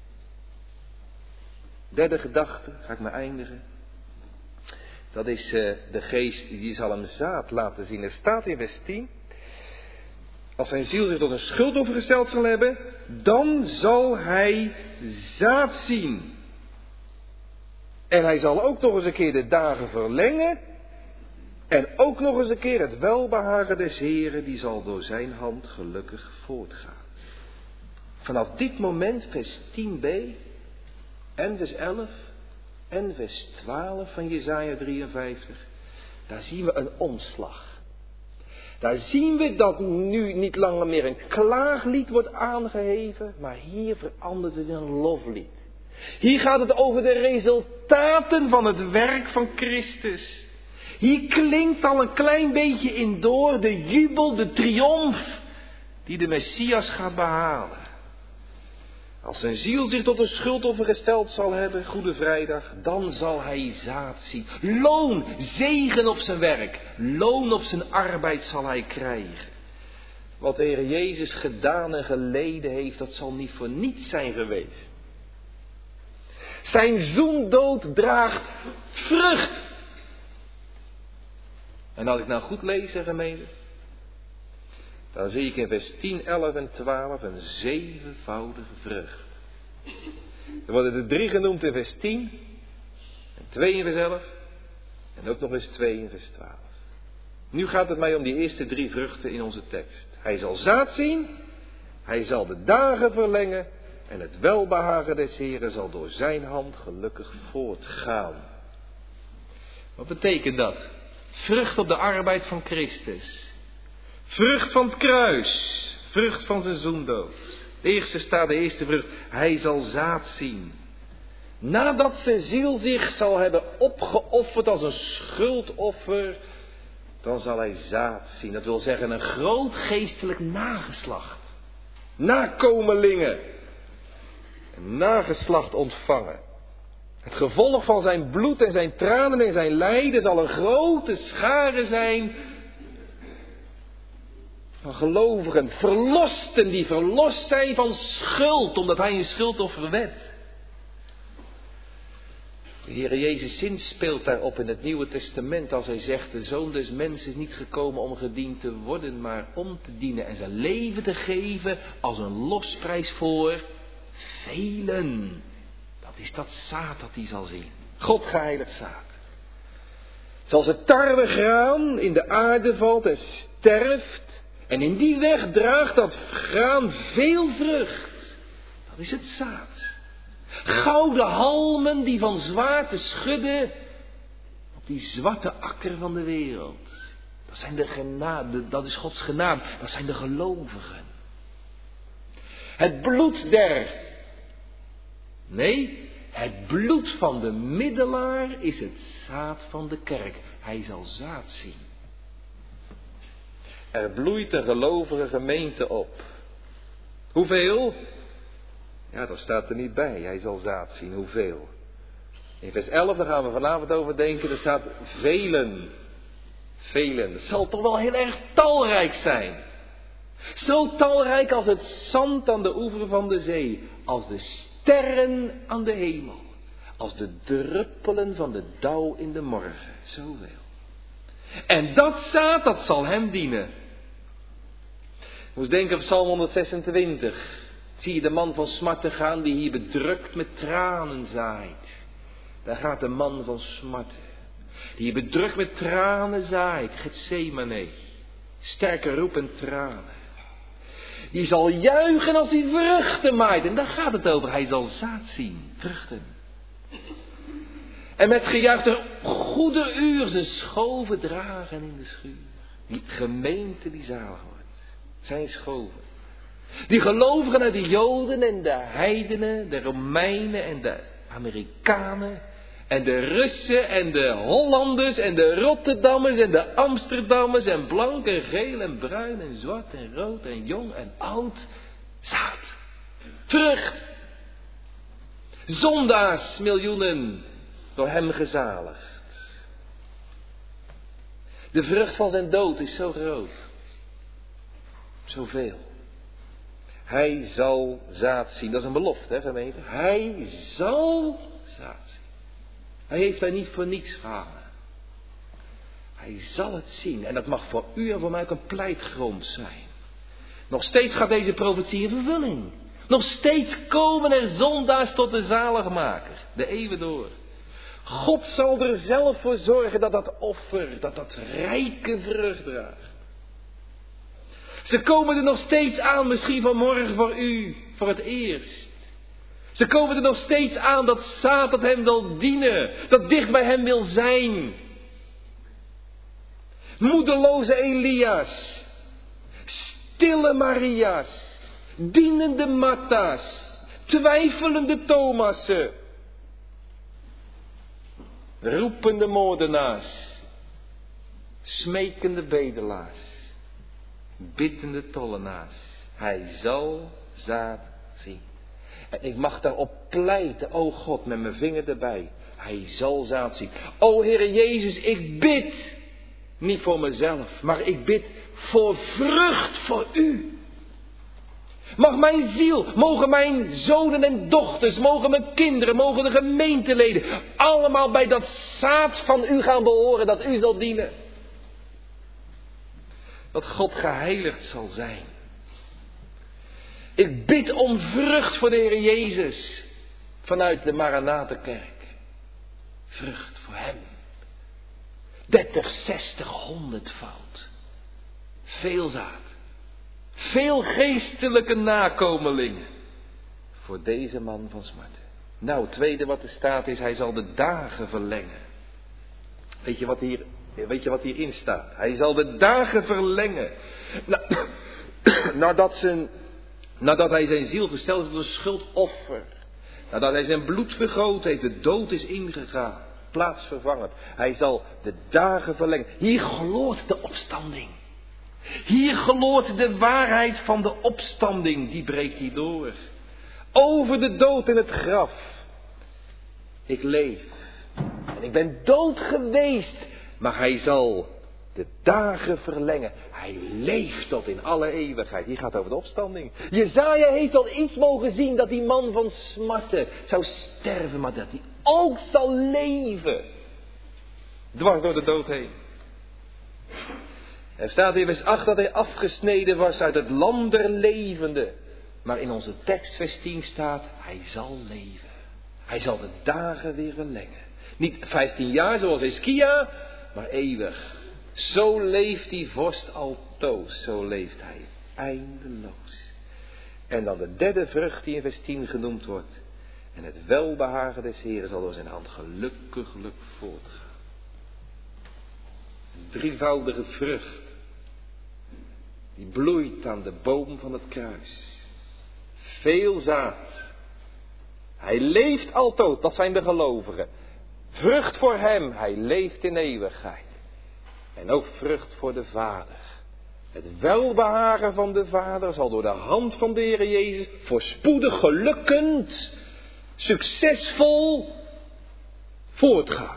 Derde gedachte, ga ik maar eindigen. Dat is de geest die zal hem zaad laten zien. Er staat in vers 10. Als zijn ziel zich tot een schuldoffer gesteld zal hebben, dan zal hij zaad zien. En hij zal ook nog eens een keer de dagen verlengen. En ook nog eens een keer het welbehagen des Heren, die zal door zijn hand gelukkig voortgaan. Vanaf dit moment, vers 10b en vers 11 en vers 12 van Jesaja 53, daar zien we een omslag. Daar zien we dat nu niet langer meer een klaaglied wordt aangeheven, maar hier verandert het in een loflied. Hier gaat het over de resultaten van het werk van Christus. Hier klinkt al een klein beetje in door de jubel, de triomf die de Messias gaat behalen. Als zijn ziel zich tot een schuldoffer gesteld zal hebben, Goede Vrijdag, dan zal hij zaad zien. Loon, zegen op zijn werk, loon op zijn arbeid zal hij krijgen. Wat de Heer Jezus gedaan en geleden heeft, dat zal niet voor niets zijn geweest. Zijn zoendood draagt vrucht. En als ik nou goed lees, gemeente, dan zie ik in vers 10, 11 en 12 een 7voudige vrucht. Er worden er 3 genoemd in vers 10, en 2 in vers 11, en ook nog eens 2 in vers 12. Nu gaat het mij om die eerste 3 vruchten in onze tekst. Hij zal zaad zien, hij zal de dagen verlengen, en het welbehagen des Heren zal door zijn hand gelukkig voortgaan. Wat betekent dat? Vrucht op de arbeid van Christus. Vrucht van het kruis. Vrucht van zijn zoendood. De eerste vrucht. Hij zal zaad zien. Nadat zijn ziel zich zal hebben opgeofferd als een schuldoffer, dan zal hij zaad zien. Dat wil zeggen een groot geestelijk nageslacht. Nakomelingen. Een nageslacht ontvangen. Het gevolg van zijn bloed en zijn tranen en zijn lijden zal een grote schare zijn van gelovigen, verlosten die verlost zijn van schuld, omdat hij een schuldoffer werd. De Heer Jezus zinspeelt daarop in het Nieuwe Testament als hij zegt, de Zoon des Mensen is niet gekomen om gediend te worden, maar om te dienen en zijn leven te geven als een losprijs voor velen. Dat is dat zaad dat hij zal zien. God geheiligd zaad. Zoals het tarwegraan in de aarde valt en sterft. En in die weg draagt dat graan veel vrucht. Dat is het zaad. Gouden halmen die van zwaarte schudden op die zwarte akker van de wereld. Dat zijn de genade, dat is Gods genade. Dat zijn de gelovigen. Het bloed het bloed van de middelaar is het zaad van de kerk. Hij zal zaad zien. Er bloeit een gelovige gemeente op. Hoeveel? Ja, dat staat er niet bij. Hij zal zaad zien. Hoeveel? In vers 11, daar gaan we vanavond over denken. Er staat velen. Velen. Het zal toch wel heel erg talrijk zijn. Zo talrijk als het zand aan de oever van de zee. Als de sterren aan de hemel. Als de druppelen van de dauw in de morgen. Zoveel. En dat zaad, dat zal hem dienen. Ik moest denken op Psalm 126. Zie je de man van smarten gaan die hier bedrukt met tranen zaait. Daar gaat de man van smarten. Die hier bedrukt met tranen zaait. Getsemane. Sterke roep en tranen. Die zal juichen als hij vruchten maait. En daar gaat het over. Hij zal zaad zien. Vruchten. En met gejuich goede uur zijn schoven dragen in de schuur. Die gemeente die zalig wordt. Zijn schoven. Die gelovigen uit de Joden en de heidenen, de Romeinen en de Amerikanen. En de Russen en de Hollanders en de Rotterdammers en de Amsterdammers en blank en geel en bruin en zwart en rood en jong en oud. Zaad. Vrucht. Zondaars, miljoenen, door hem gezaligd. De vrucht van zijn dood is zo groot. Zoveel. Hij zal zaad zien. Dat is een belofte, hè, gemeente. Hij zal zaad zien. Hij heeft daar niet voor niets gehangen. Hij zal het zien. En dat mag voor u en voor mij ook een pleitgrond zijn. Nog steeds gaat deze profetie in vervulling. Nog steeds komen er zondaars tot de zaligmaker. De eeuwen door. God zal er zelf voor zorgen dat dat offer, dat rijke vrucht draagt. Ze komen er nog steeds aan, misschien vanmorgen voor u, voor het eerst. Ze komen er nog steeds aan dat zaad dat hem wil dienen, dat dicht bij hem wil zijn. Moedeloze Elia's, stille Maria's, dienende Martha's, twijfelende Thomassen, roepende moordenaars, smekende bedelaars, biddende tollenaars. Hij zal zaad zien. En ik mag daarop pleiten, o God, met mijn vinger erbij. Hij zal zaad zien. O Heere Jezus, ik bid, niet voor mezelf, maar ik bid voor vrucht voor u. Mag mijn ziel, mogen mijn zonen en dochters, mogen mijn kinderen, mogen de gemeenteleden allemaal bij dat zaad van u gaan behoren dat u zal dienen. Dat God geheiligd zal zijn. Ik bid om vrucht voor de Heer Jezus vanuit de Maranathenkerk. Vrucht voor hem. 30, 60, 100-foud. Veel zaad. Veel geestelijke nakomelingen. Voor deze man van smarten. Nou, het tweede wat er staat is, hij zal de dagen verlengen. Weet je wat hierin staat? Hij zal de dagen verlengen. Nadat hij zijn ziel gesteld heeft tot een schuldoffer. Nadat hij zijn bloed vergoten heeft, de dood is ingegaan. Plaatsvervangend. Hij zal de dagen verlengen. Hier gloort de opstanding. Hier gloort de waarheid van de opstanding. Die breekt hier door. Over de dood en het graf. Ik leef. En ik ben dood geweest. Maar hij zal de dagen verlengen. Hij leeft tot in alle eeuwigheid. Hier gaat het over de opstanding. Jesaja heeft al iets mogen zien dat die man van smarten zou sterven. Maar dat hij ook zal leven. Dwars door de dood heen. Er staat in vers 8 dat hij afgesneden was uit het land der levenden. Maar in onze tekst vers 10 staat, hij zal leven. Hij zal de dagen weer verlengen. Niet 15 jaar zoals Hiskia, maar eeuwig. Zo leeft die vorst altoos, zo leeft hij eindeloos. En dan de derde vrucht die in vers 10 genoemd wordt. En het welbehagen des Heeren zal door zijn hand gelukkiglijk voortgaan. Een drievoudige vrucht. Die bloeit aan de boom van het kruis. Veel zaad. Hij leeft altoos, dat zijn de gelovigen. Vrucht voor hem, hij leeft in eeuwigheid. En ook vrucht voor de Vader. Het welbehagen van de Vader zal door de hand van de Heer Jezus voorspoedig, gelukkend, succesvol voortgaan.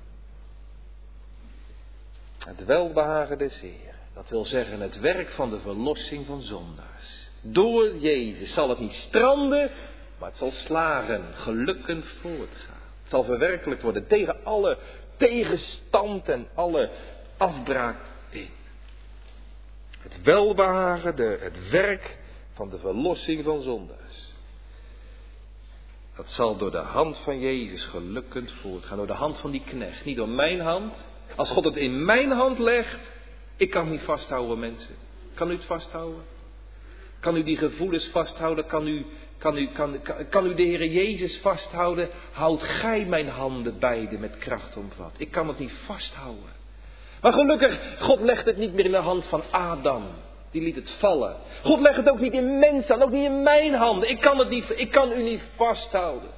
Het welbehagen des Heeren, dat wil zeggen het werk van de verlossing van zondaars. Door Jezus zal het niet stranden, maar het zal slagen, gelukkend voortgaan. Het zal verwerkelijkt worden tegen alle tegenstand en alle afbraak in. Het welbehagen, het werk van de verlossing van zondaars. Dat zal door de hand van Jezus gelukkig voortgaan. Door de hand van die knecht. Niet door mijn hand. Als God het in mijn hand legt. Ik kan het niet vasthouden, mensen. Kan u het vasthouden? Kan u die gevoelens vasthouden? Kan u de Heer Jezus vasthouden? Houd gij mijn handen beide met kracht omvat. Ik kan het niet vasthouden. Maar gelukkig, God legt het niet meer in de hand van Adam. Die liet het vallen. God legt het ook niet in mensen aan, ook niet in mijn handen. Ik kan u niet vasthouden.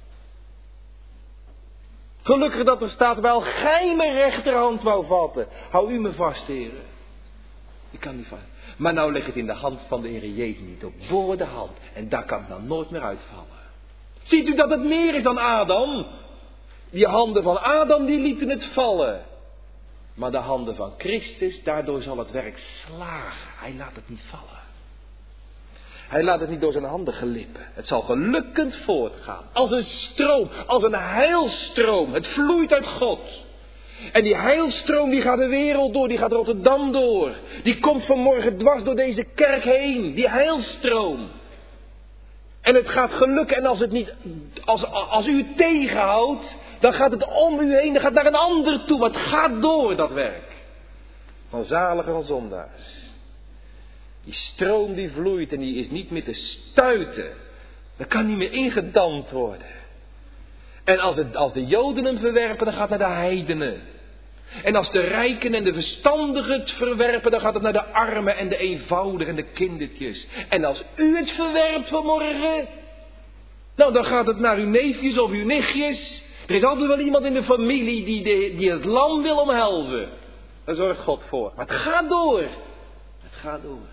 Gelukkig dat er staat, wel gij mijn rechterhand wou vatten. Hou u me vast, heren. Ik kan niet vast. Maar nou leg het in de hand van de Heer Jezus niet op. Voor de hand. En daar kan het dan nooit meer uitvallen. Ziet u dat het meer is dan Adam? Die handen van Adam die lieten het vallen. Maar de handen van Christus, daardoor zal het werk slagen. Hij laat het niet vallen. Hij laat het niet door zijn handen glippen. Het zal gelukkig voortgaan. Als een stroom, als een heilstroom. Het vloeit uit God. En die heilstroom die gaat de wereld door, die gaat Rotterdam door. Die komt vanmorgen dwars door deze kerk heen. Die heilstroom. En het gaat gelukken. En als u het tegenhoudt, Dan gaat het om u heen, dan gaat naar een ander toe. Maar het gaat door, dat werk. Van zaligen van zondaars. Die stroom die vloeit en die is niet meer te stuiten. Dat kan niet meer ingedampt worden. En als de Joden hem verwerpen, dan gaat het naar de heidenen. En als de rijken en de verstandigen het verwerpen, dan gaat het naar de armen en de eenvoudigen en de kindertjes. En als u het verwerpt vanmorgen, nou dan gaat het naar uw neefjes of uw nichtjes. Er is altijd wel iemand in de familie die het lam wil omhelzen. Daar zorgt God voor. Maar het gaat door. Het gaat door.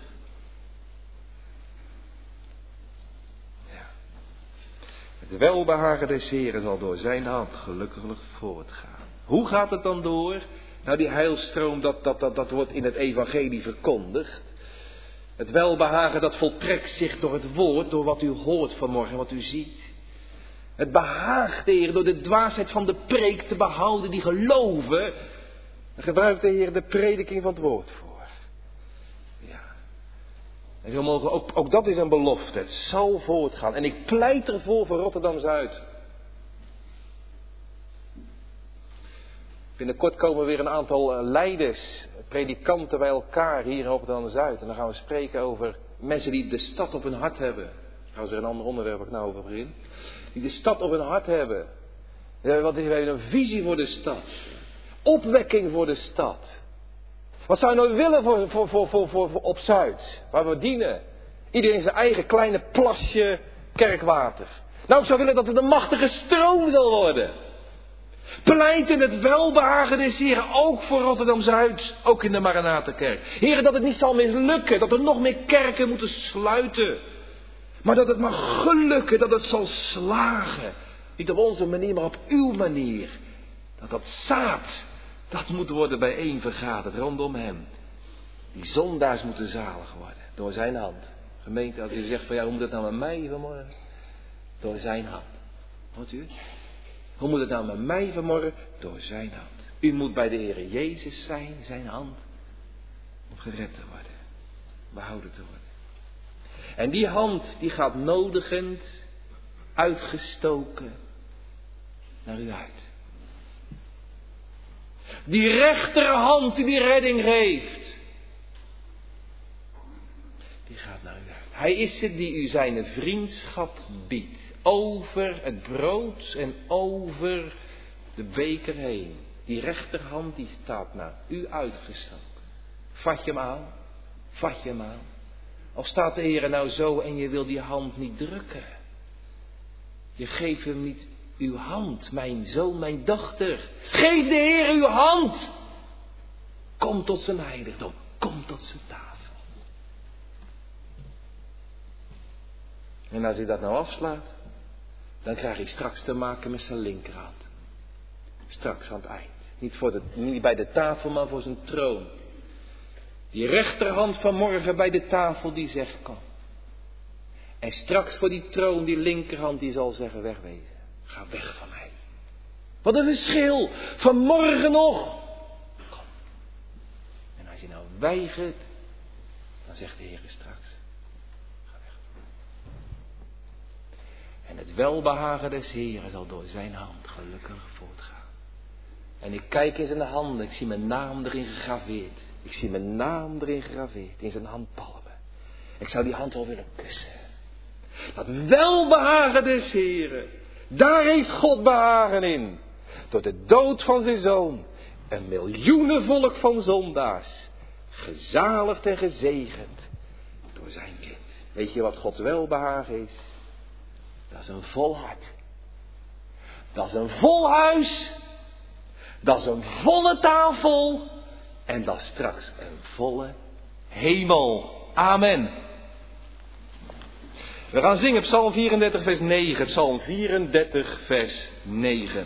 Ja. Het welbehagen des Heren zal door zijn hand gelukkig voortgaan. Hoe gaat het dan door? Nou, die heilstroom, dat wordt in het evangelie verkondigd. Het welbehagen, dat voltrekt zich door het woord, door wat u hoort vanmorgen, wat u ziet. Het behaagt de Heer door de dwaasheid van de preek te behouden, die geloven. Daar gebruikt de Heer de prediking van het woord voor. Ja. En zo mogen ook dat is een belofte. Het zal voortgaan. En ik pleit ervoor voor Rotterdam-Zuid. Binnenkort komen weer een aantal leiders, predikanten bij elkaar hier in Rotterdam-Zuid. En dan gaan we spreken over mensen die de stad op hun hart hebben. Trouwens, weer een ander onderwerp waar ik nou over begin. Die de stad op hun hart hebben. Wat is een visie voor de stad. Opwekking voor de stad. Wat zou je nou willen voor op Zuid? Waar we dienen. Iedereen zijn eigen kleine plasje kerkwater. Nou, ik zou willen dat het een machtige stroom zal worden. Pleit in het welbehagen des Heren, ook voor Rotterdam-Zuid, ook in de Maranatenkerk. Heren, dat het niet zal mislukken, dat er nog meer kerken moeten sluiten. Maar dat het mag gelukken, dat het zal slagen. Niet op onze manier, maar op uw manier. Dat zaad, dat moet worden bijeenvergaderd rondom hem. Die zondaars moeten zalig worden, door zijn hand. Gemeente, als u zegt van ja, hoe moet het nou met mij vanmorgen? Door zijn hand. Hoort u? Hoe moet het nou met mij vanmorgen? Door zijn hand. U moet bij de Heer Jezus zijn hand. Om gered te worden. Behouden te worden. En die hand die gaat nodigend, uitgestoken, naar u uit. Die rechterhand die redding geeft. Die gaat naar u uit. Hij is het die u zijn vriendschap biedt. Over het brood en over de beker heen. Die rechterhand die staat naar u uitgestoken. Vat je hem aan. Vat je hem aan. Of staat de Heer nou zo en je wil die hand niet drukken. Je geeft hem niet uw hand, mijn zoon, mijn dochter. Geef de Heer uw hand. Kom tot zijn heiligdom. Kom tot zijn tafel. En als hij dat nou afslaat, dan krijg je straks te maken met zijn linkerhand. Straks aan het eind. Niet bij de tafel, maar voor zijn troon. Die rechterhand vanmorgen bij de tafel die zegt kom. En straks voor die troon, die linkerhand die zal zeggen wegwezen. Ga weg van mij. Wat een verschil. Vanmorgen nog. Kom. En als je nou weigert, dan zegt de Heer straks. Ga weg. En het welbehagen des Heeren zal door zijn hand gelukkig voortgaan. En ik kijk in zijn handen, ik zie mijn naam erin gegraveerd. Ik zie mijn naam erin gegraveerd, in zijn handpalmen. Ik zou die hand wel willen kussen. Dat welbehagen des Heren, daar heeft God behagen in. Door de dood van zijn zoon, een miljoenenvolk van zondaars, gezaligd en gezegend door zijn kind. Weet je wat Gods welbehagen is? Dat is een vol hart. Dat is een vol huis. Dat is een volle tafel. En dat is straks een volle hemel. Amen. We gaan zingen Psalm 34 vers 9. Psalm 34 vers 9.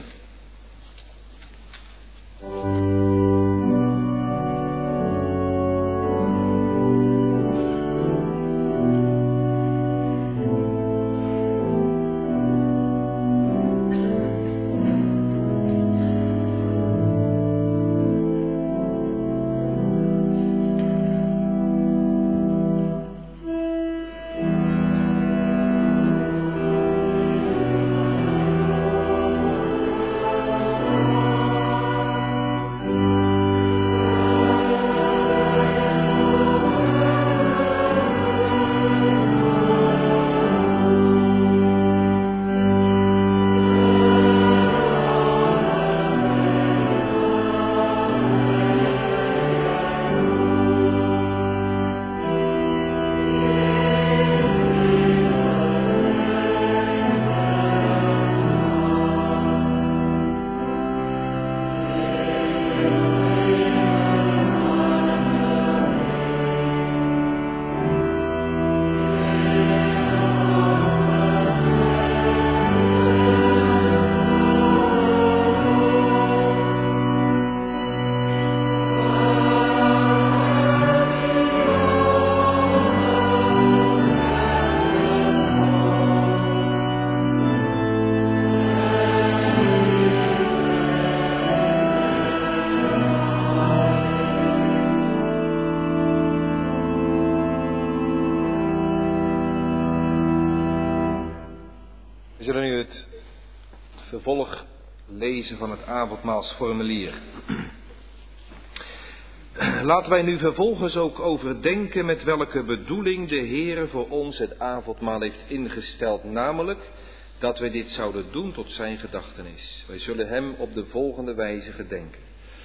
vervolg lezen van het avondmaalsformulier. Laten wij nu vervolgens ook overdenken met welke bedoeling de Heere voor ons het avondmaal heeft ingesteld, namelijk dat wij dit zouden doen tot zijn gedachtenis. Wij zullen hem op de volgende wijze gedenken.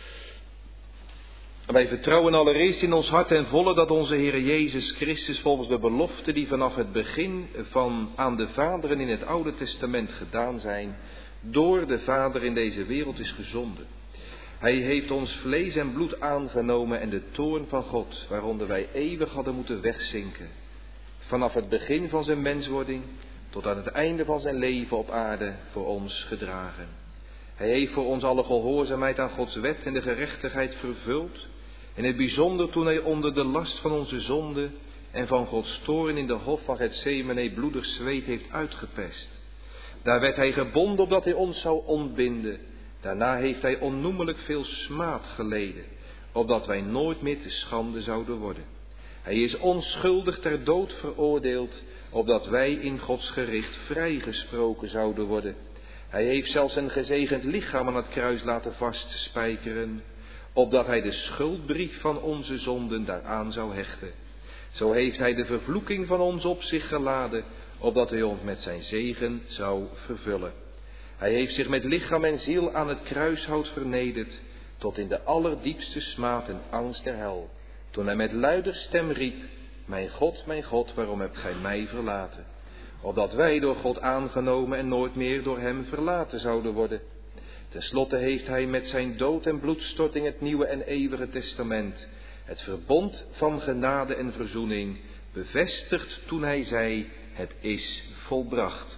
Wij vertrouwen allereerst in ons hart en volle dat onze Heere Jezus Christus volgens de beloften die vanaf het begin van aan de vaderen in het Oude Testament gedaan zijn, door de Vader in deze wereld is gezonden. Hij heeft ons vlees en bloed aangenomen en de toorn van God, waaronder wij eeuwig hadden moeten wegzinken, vanaf het begin van zijn menswording tot aan het einde van zijn leven op aarde voor ons gedragen. Hij heeft voor ons alle gehoorzaamheid aan Gods wet en de gerechtigheid vervuld, in het bijzonder toen hij onder de last van onze zonde en van Gods toorn in de hof van Getsemane bloedig zweet heeft uitgepest. Daar werd hij gebonden opdat hij ons zou ontbinden. Daarna heeft hij onnoemelijk veel smaad geleden, opdat wij nooit meer te schande zouden worden. Hij is onschuldig ter dood veroordeeld, opdat wij in Gods gericht vrijgesproken zouden worden. Hij heeft zelfs een gezegend lichaam aan het kruis laten vastspijkeren, opdat hij de schuldbrief van onze zonden daaraan zou hechten. Zo heeft hij de vervloeking van ons op zich geladen, opdat hij ons met zijn zegen zou vervullen. Hij heeft zich met lichaam en ziel aan het kruishout vernederd, tot in de allerdiepste smaad en angst der hel, toen hij met luider stem riep: mijn God, waarom hebt gij mij verlaten? Opdat wij door God aangenomen en nooit meer door hem verlaten zouden worden. Ten slotte heeft hij met zijn dood en bloedstorting het nieuwe en eeuwige testament, het verbond van genade en verzoening, bevestigd toen hij zei: het is volbracht.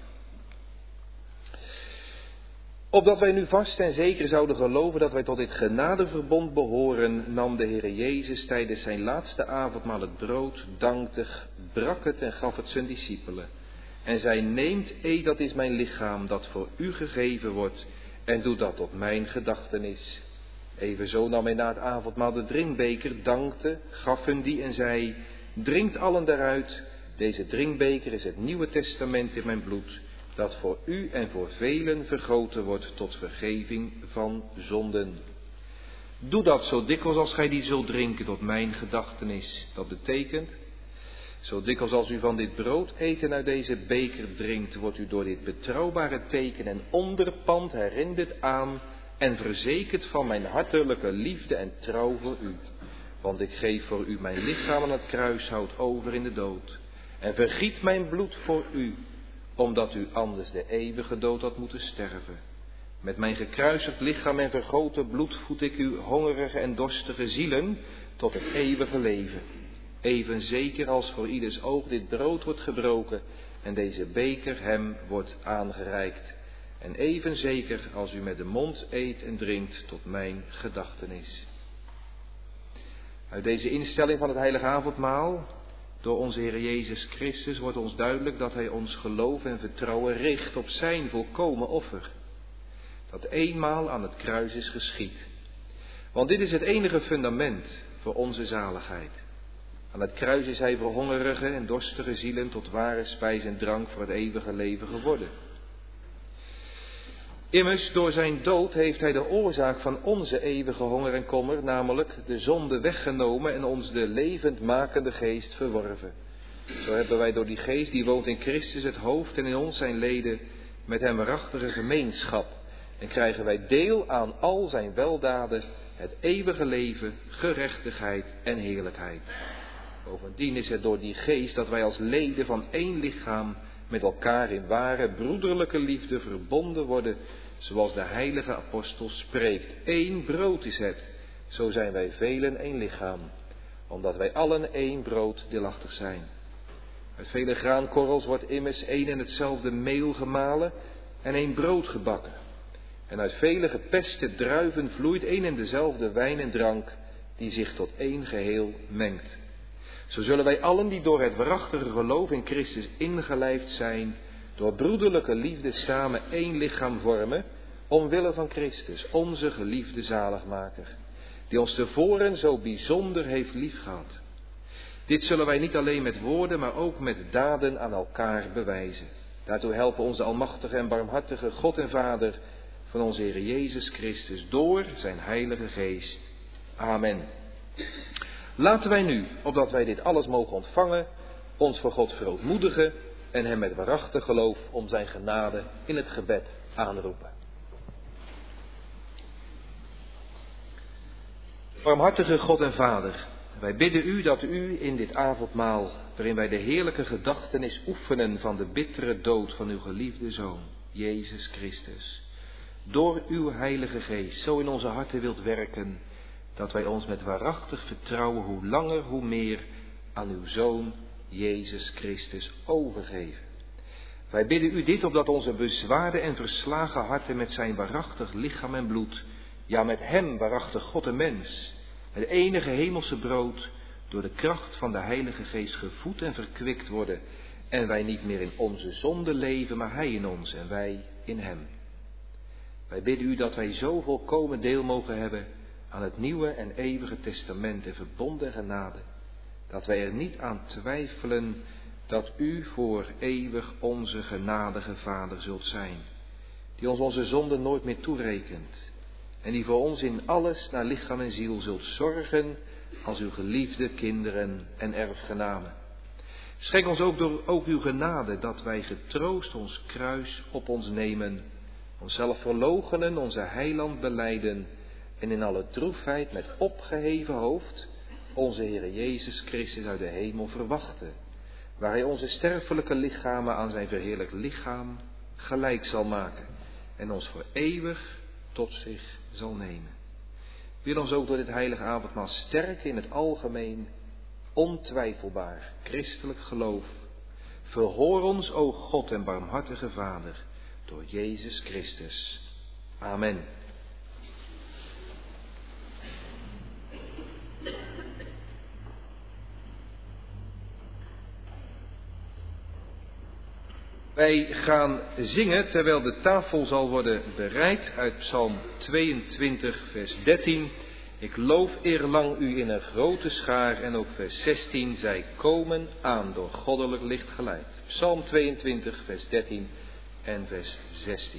Opdat wij nu vast en zeker zouden geloven dat wij tot dit genadeverbond behoren, nam de Heere Jezus tijdens zijn laatste avondmaal het brood, dankte, brak het en gaf het zijn discipelen. En zei: neemt, eet, dat is mijn lichaam, dat voor u gegeven wordt, en doe dat tot mijn gedachtenis. Evenzo nam hij na het avondmaal de drinkbeker, dankte, gaf hun die en zei: drinkt allen daaruit, deze drinkbeker is het Nieuwe Testament in mijn bloed, dat voor u en voor velen vergoten wordt tot vergeving van zonden. Doe dat zo dikwijls als gij die zult drinken tot mijn gedachtenis. Dat betekent, zo dikwijls als u van dit brood eet en uit deze beker drinkt, wordt u door dit betrouwbare teken en onderpand herinnerd aan en verzekerd van mijn hartelijke liefde en trouw voor u. Want ik geef voor u mijn lichaam aan het kruishout over in de dood, en vergiet mijn bloed voor u, omdat u anders de eeuwige dood had moeten sterven. Met mijn gekruisigd lichaam en vergoten bloed voed ik uw hongerige en dorstige zielen tot het eeuwige leven. Even zeker als voor ieders oog dit brood wordt gebroken en deze beker hem wordt aangereikt. En even zeker als u met de mond eet en drinkt tot mijn gedachtenis. Uit deze instelling van het heilige avondmaal door onze Heer Jezus Christus wordt ons duidelijk dat hij ons geloof en vertrouwen richt op zijn volkomen offer, dat eenmaal aan het kruis is geschied. Want dit is het enige fundament voor onze zaligheid. Aan het kruis is hij voor hongerige en dorstige zielen tot ware spijs en drank voor het eeuwige leven geworden. Immers, door zijn dood heeft hij de oorzaak van onze eeuwige honger en kommer, namelijk de zonde, weggenomen en ons de levendmakende geest verworven. Zo hebben wij door die geest die woont in Christus het hoofd en in ons zijn leden met hem waarachtige gemeenschap. En krijgen wij deel aan al zijn weldaden, het eeuwige leven, gerechtigheid en heerlijkheid. Bovendien is het door die geest dat wij als leden van één lichaam met elkaar in ware broederlijke liefde verbonden worden, zoals de heilige apostel spreekt. Eén brood is het, zo zijn wij velen één lichaam, omdat wij allen één brood deelachtig zijn. Uit vele graankorrels wordt immers één en hetzelfde meel gemalen en één brood gebakken. En uit vele gepeste druiven vloeit één en dezelfde wijn en drank, die zich tot één geheel mengt. Zo zullen wij allen die door het waarachtige geloof in Christus ingelijfd zijn, door broederlijke liefde samen één lichaam vormen, omwille van Christus, onze geliefde zaligmaker, die ons tevoren zo bijzonder heeft liefgehad. Dit zullen wij niet alleen met woorden, maar ook met daden aan elkaar bewijzen. Daartoe helpen ons de almachtige en barmhartige God en Vader, van onze Heer Jezus Christus door zijn Heilige Geest. Amen. Laten wij nu, opdat wij dit alles mogen ontvangen, ons voor God verootmoedigen en hem met waarachtig geloof om zijn genade in het gebed aanroepen. Barmhartige God en Vader, wij bidden u dat u in dit avondmaal, waarin wij de heerlijke gedachtenis oefenen van de bittere dood van uw geliefde Zoon, Jezus Christus, door uw Heilige Geest zo in onze harten wilt werken, dat wij ons met waarachtig vertrouwen hoe langer hoe meer aan uw Zoon, Jezus Christus, overgeven. Wij bidden u dit opdat onze bezwaarde en verslagen harten met zijn waarachtig lichaam en bloed, ja met hem waarachtig God en mens, het enige hemelse brood, door de kracht van de Heilige Geest gevoed en verkwikt worden, en wij niet meer in onze zonde leven, maar hij in ons en wij in hem. Wij bidden u dat wij zo volkomen deel mogen hebben aan het nieuwe en eeuwige testament en verbonden genade, dat wij er niet aan twijfelen dat u voor eeuwig onze genadige Vader zult zijn, die ons onze zonden nooit meer toerekent en die voor ons in alles naar lichaam en ziel zult zorgen als uw geliefde kinderen en erfgenamen. Schenk ons ook door uw genade dat wij getroost ons kruis op ons nemen, onszelf verloochenen, onze heiland belijden en in alle droefheid met opgeheven hoofd onze Heere Jezus Christus uit de hemel verwachten, waar hij onze sterfelijke lichamen aan zijn verheerlijkt lichaam gelijk zal maken en ons voor eeuwig tot zich zal nemen. Wil ons ook door dit heilige avondmaal sterken in het algemeen, ontwijfelbaar christelijk geloof. Verhoor ons, o God en barmhartige Vader, door Jezus Christus. Amen. Wij gaan zingen terwijl de tafel zal worden bereid uit Psalm 22 vers 13. Ik loof eerlang u in een grote schaar, en ook vers 16. Zij komen aan door goddelijk licht geleid. Psalm 22 vers 13 en vers 16.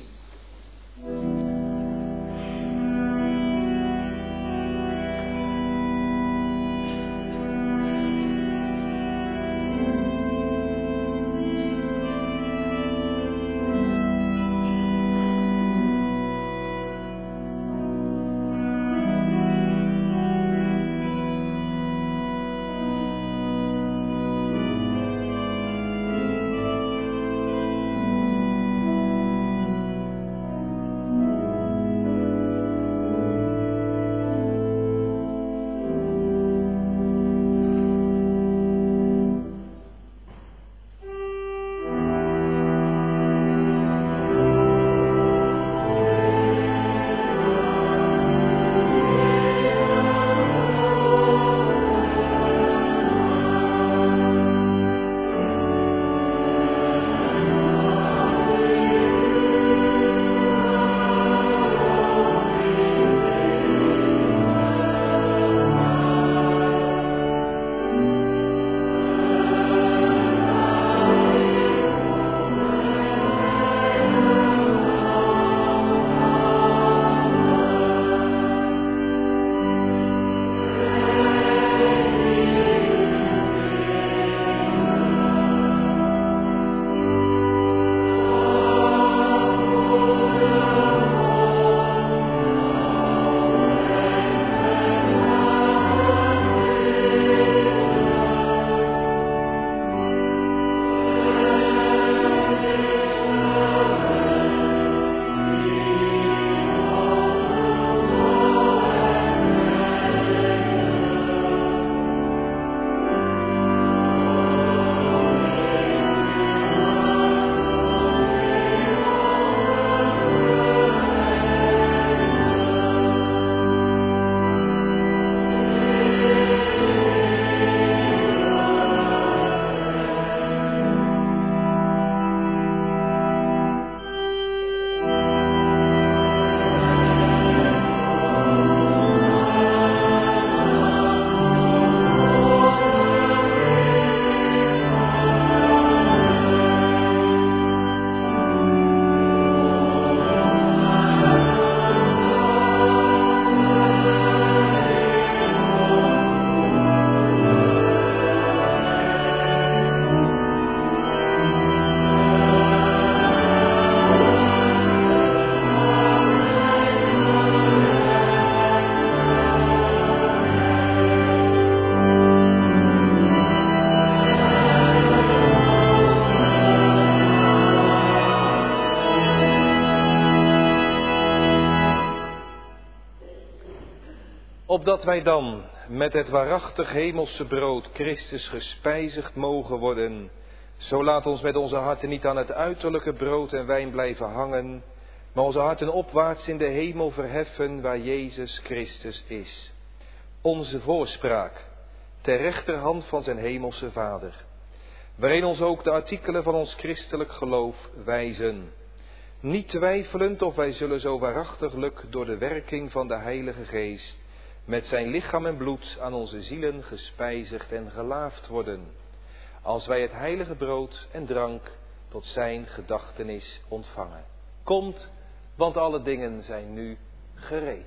Opdat wij dan met het waarachtig hemelse brood Christus gespijzigd mogen worden, zo laat ons met onze harten niet aan het uiterlijke brood en wijn blijven hangen, maar onze harten opwaarts in de hemel verheffen, waar Jezus Christus is. Onze voorspraak, ter rechterhand van zijn hemelse Vader, waarin ons ook de artikelen van ons christelijk geloof wijzen. Niet twijfelend of wij zullen zo waarachtiglijk door de werking van de Heilige Geest met zijn lichaam en bloed aan onze zielen gespijzigd en gelaafd worden, als wij het heilige brood en drank tot zijn gedachtenis ontvangen. Komt, want alle dingen zijn nu gereed.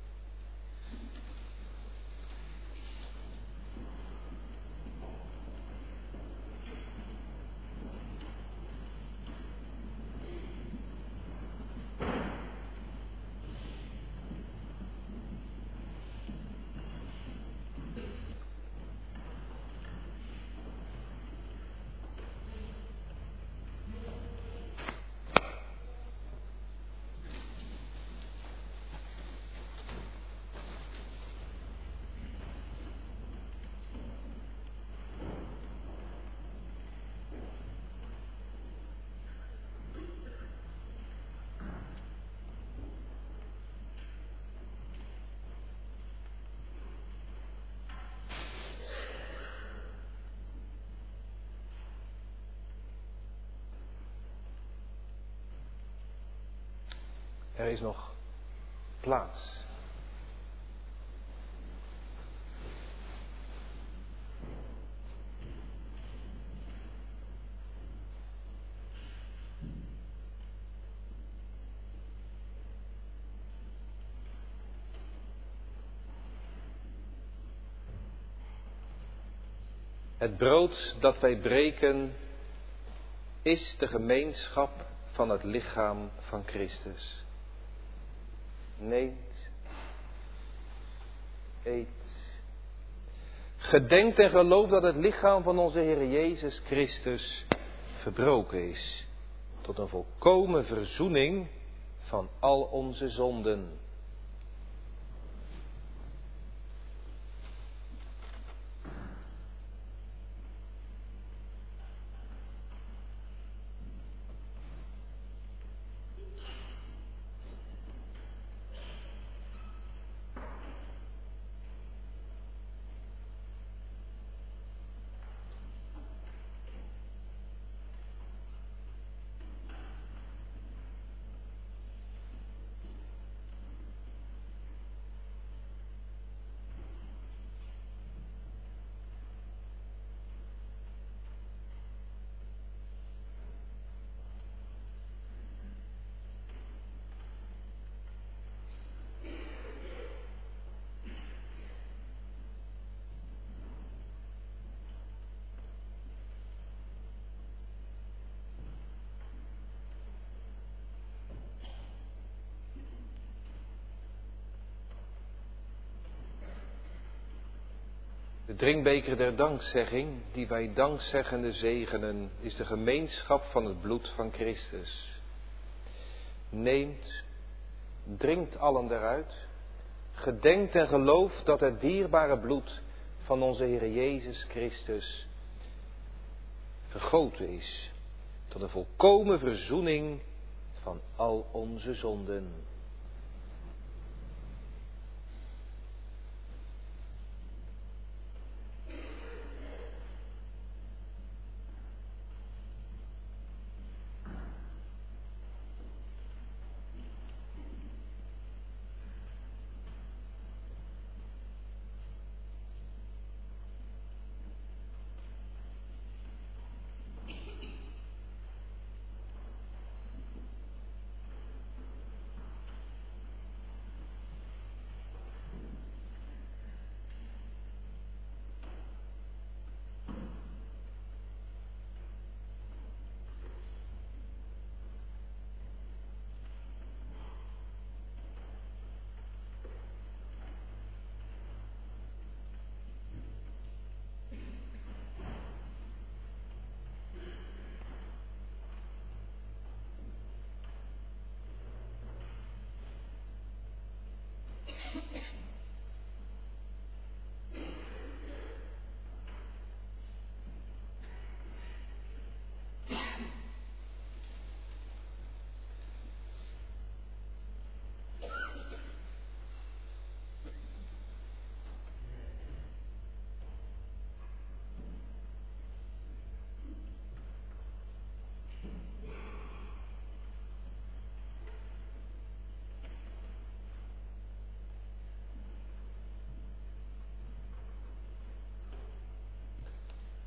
Er is nog plaats. Het brood dat wij breken is de gemeenschap van het lichaam van Christus. Neemt, eet. Gedenkt en gelooft dat het lichaam van onze Heer Jezus Christus verbroken is, tot een volkomen verzoening van al onze zonden. De drinkbeker der dankzegging, die wij dankzeggende zegenen, is de gemeenschap van het bloed van Christus. Neemt, drinkt allen daaruit, gedenkt en gelooft dat het dierbare bloed van onze Heer Jezus Christus vergoten is tot een volkomen verzoening van al onze zonden.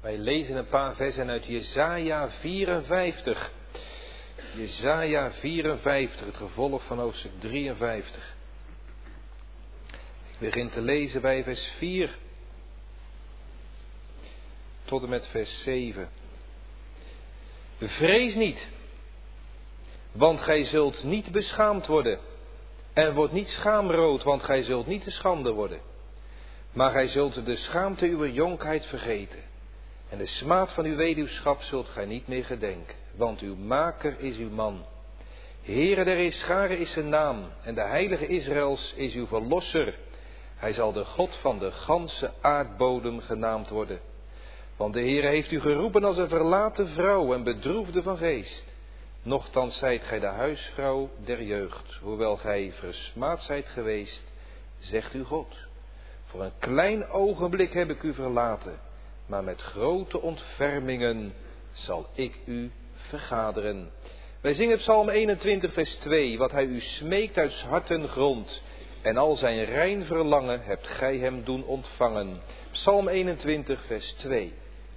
Wij lezen een paar versen uit Jesaja 54. Jesaja 54, het gevolg van hoofdstuk 53. Ik begin te lezen bij vers 4 tot en met vers 7. Vrees niet, want gij zult niet beschaamd worden. En word niet schaamrood, want gij zult niet te schande worden. Maar gij zult de schaamte uw jonkheid vergeten. En de smaad van uw weduwschap zult gij niet meer gedenken. Want uw maker is uw man. Heere der Heerscharen is zijn naam. En de heilige Israëls is uw verlosser. Hij zal de God van de ganse aardbodem genaamd worden. Want de Heere heeft u geroepen als een verlaten vrouw en bedroefde van geest. Nochtans zijt gij de huisvrouw der jeugd. Hoewel gij versmaad zijt geweest, zegt u God. Voor een klein ogenblik heb ik u verlaten. Maar met grote ontfermingen zal ik u vergaderen. Wij zingen Psalm 21 vers 2. Wat hij u smeekt uit 's harten grond. En al zijn rein verlangen hebt gij hem doen ontvangen. Psalm 21 vers 2.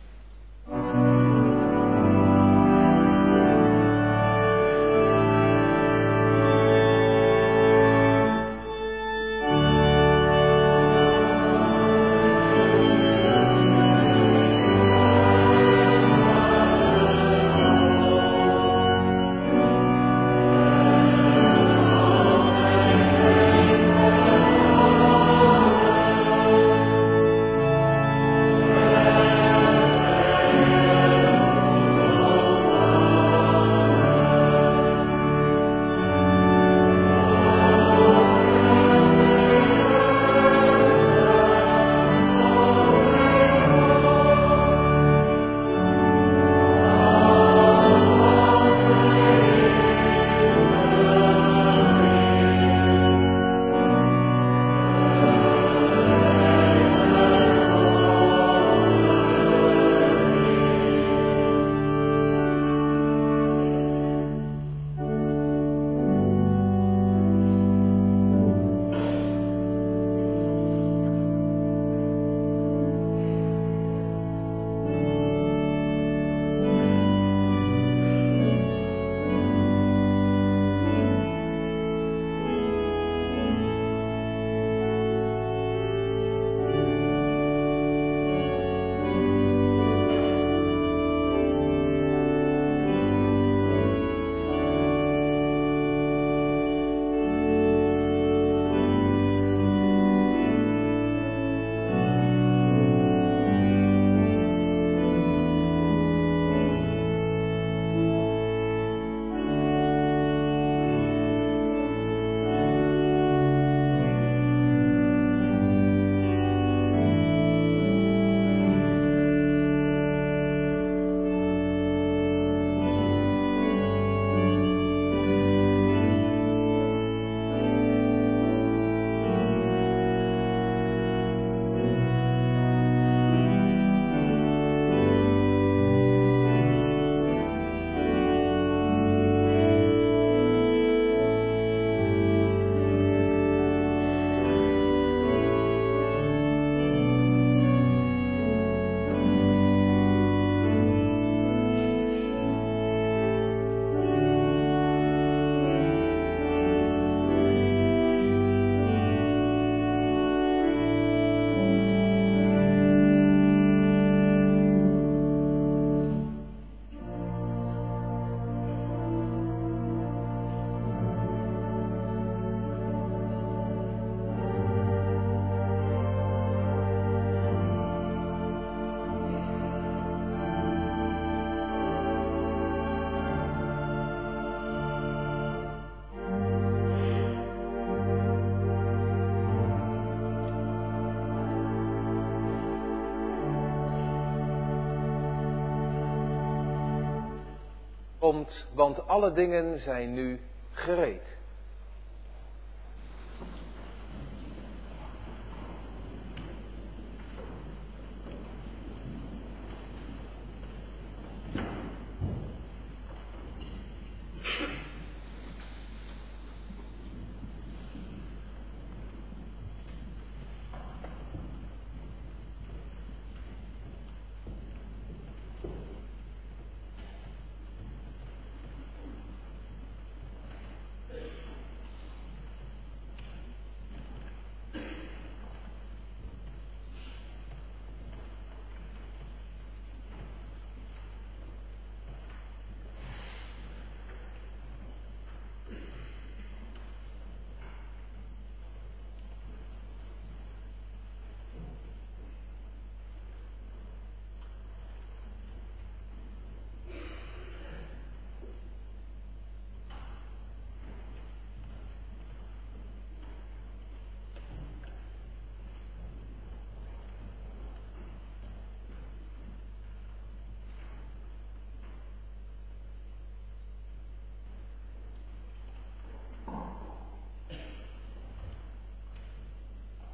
komt, want alle dingen zijn nu gereed.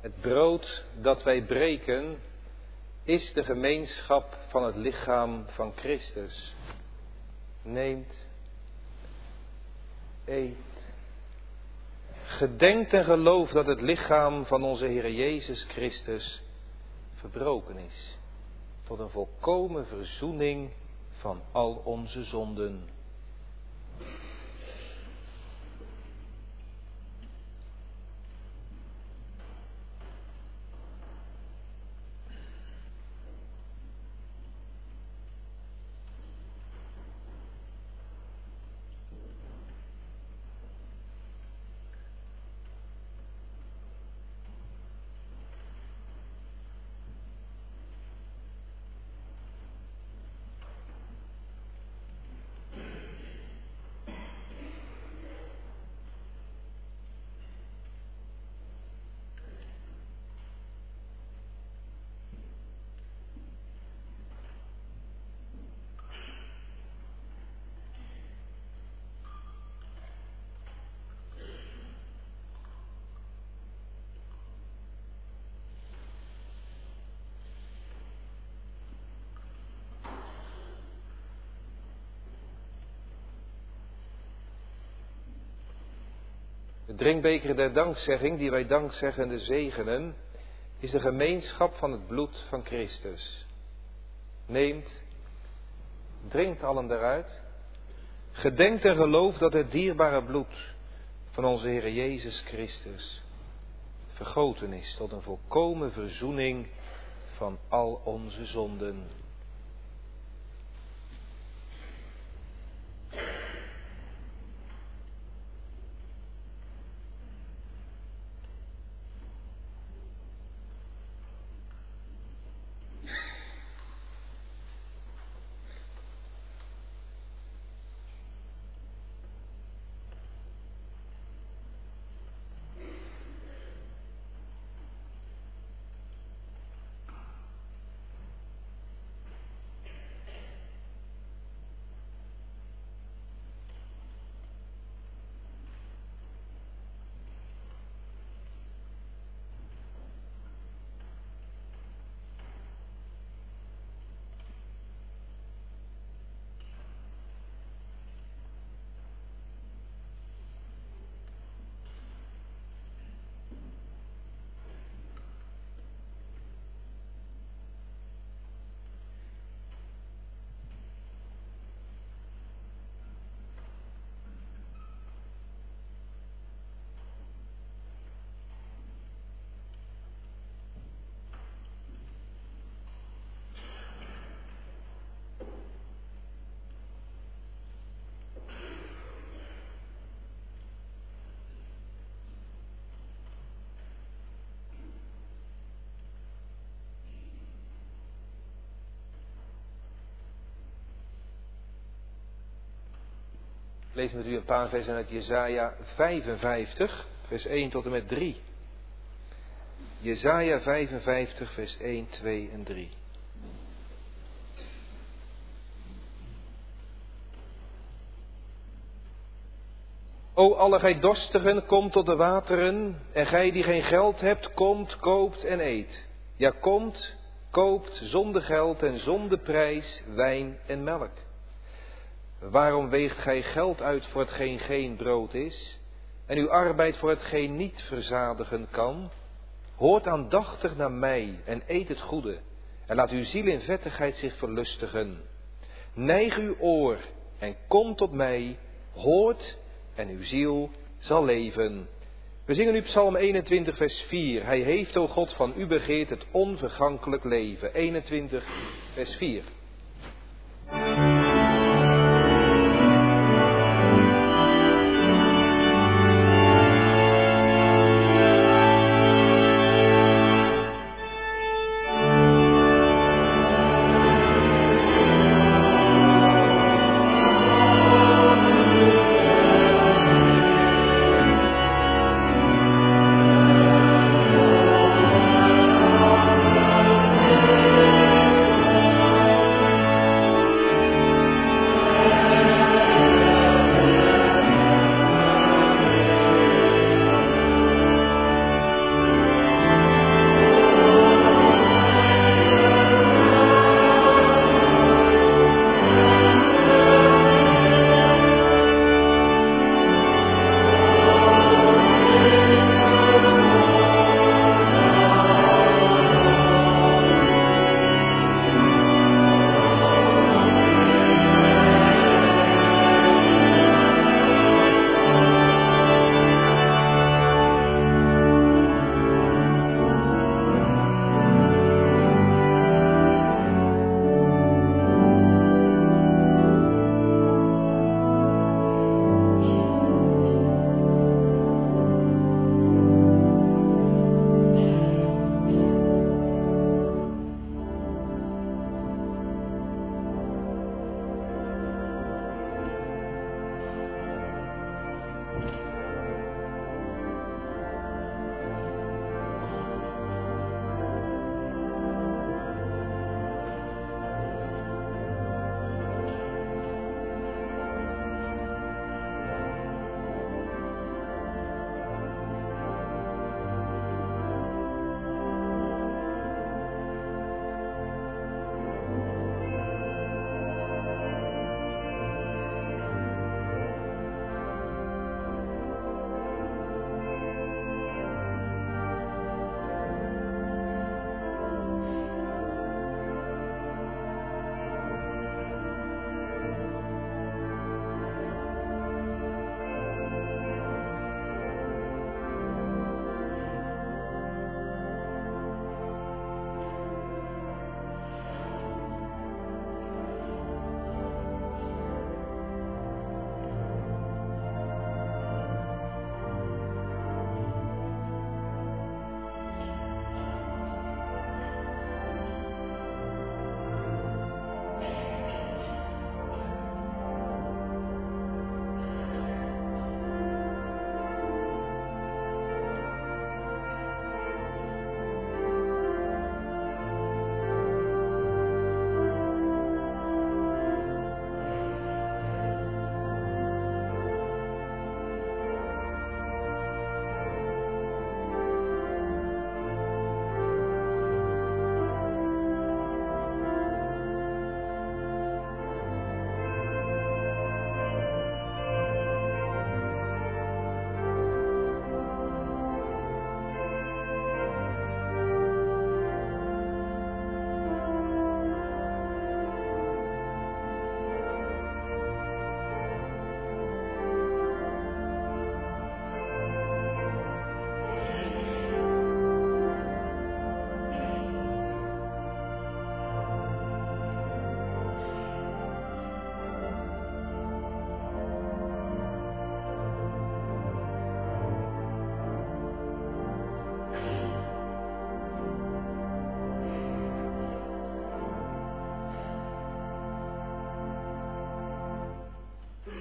Het brood dat wij breken is de gemeenschap van het lichaam van Christus. Neemt, eet. Gedenkt en gelooft dat het lichaam van onze Heer Jezus Christus verbroken is. Tot een volkomen verzoening van al onze zonden. De drinkbeker der dankzegging, die wij dankzeggende zegenen, is de gemeenschap van het bloed van Christus. Neemt, drinkt allen daaruit. Gedenkt en gelooft dat het dierbare bloed van onze Heer Jezus Christus vergoten is tot een volkomen verzoening van al onze zonden. Ik lees met u een paar versen uit Jesaja 55, vers 1 tot en met 3. Jesaja 55, vers 1, 2 en 3. O alle gij dorstigen, kom tot de wateren, en gij die geen geld hebt, komt, koopt en eet. Ja, komt, koopt zonder geld en zonder prijs wijn en melk. Waarom weegt gij geld uit voor hetgeen geen brood is, en uw arbeid voor hetgeen niet verzadigen kan? Hoort aandachtig naar mij en eet het goede, en laat uw ziel in vettigheid zich verlustigen. Neig uw oor en kom tot mij, hoort en uw ziel zal leven. We zingen nu Psalm 21, vers 4. Hij heeft, o God, van u begeerd het onvergankelijk leven. 21, vers 4.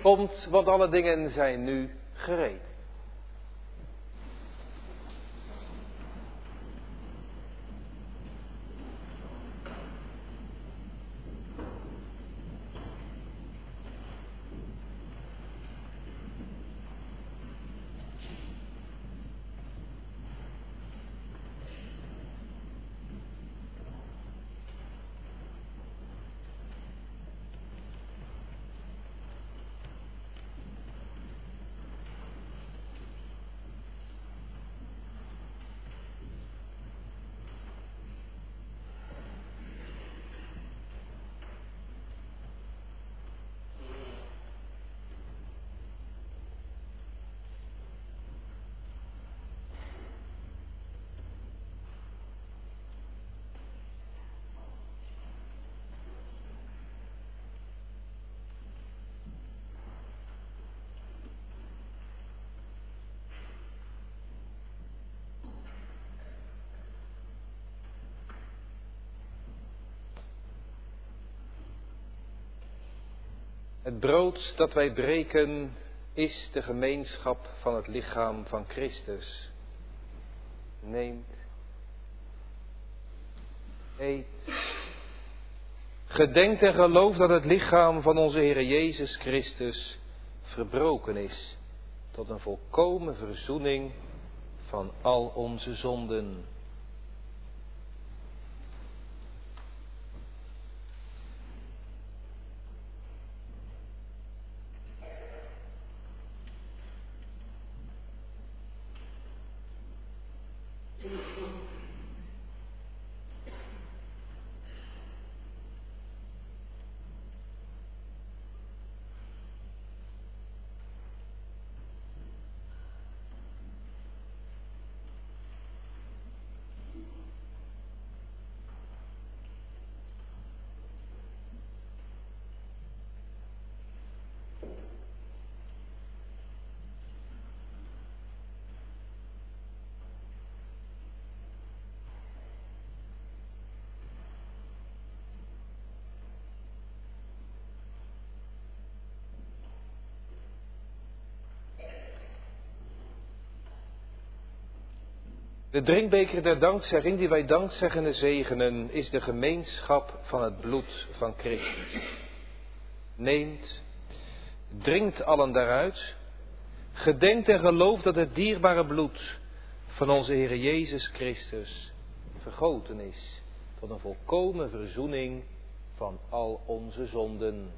Komt, want alle dingen zijn nu gereed. Het brood dat wij breken is de gemeenschap van het lichaam van Christus. Neemt, eet, gedenkt en gelooft dat het lichaam van onze Heer Jezus Christus verbroken is tot een volkomen verzoening van al onze zonden. De drinkbeker der dankzegging die wij dankzeggende zegenen is de gemeenschap van het bloed van Christus. Neemt, drinkt allen daaruit, gedenkt en gelooft dat het dierbare bloed van onze Heer Jezus Christus vergoten is tot een volkomen verzoening van al onze zonden.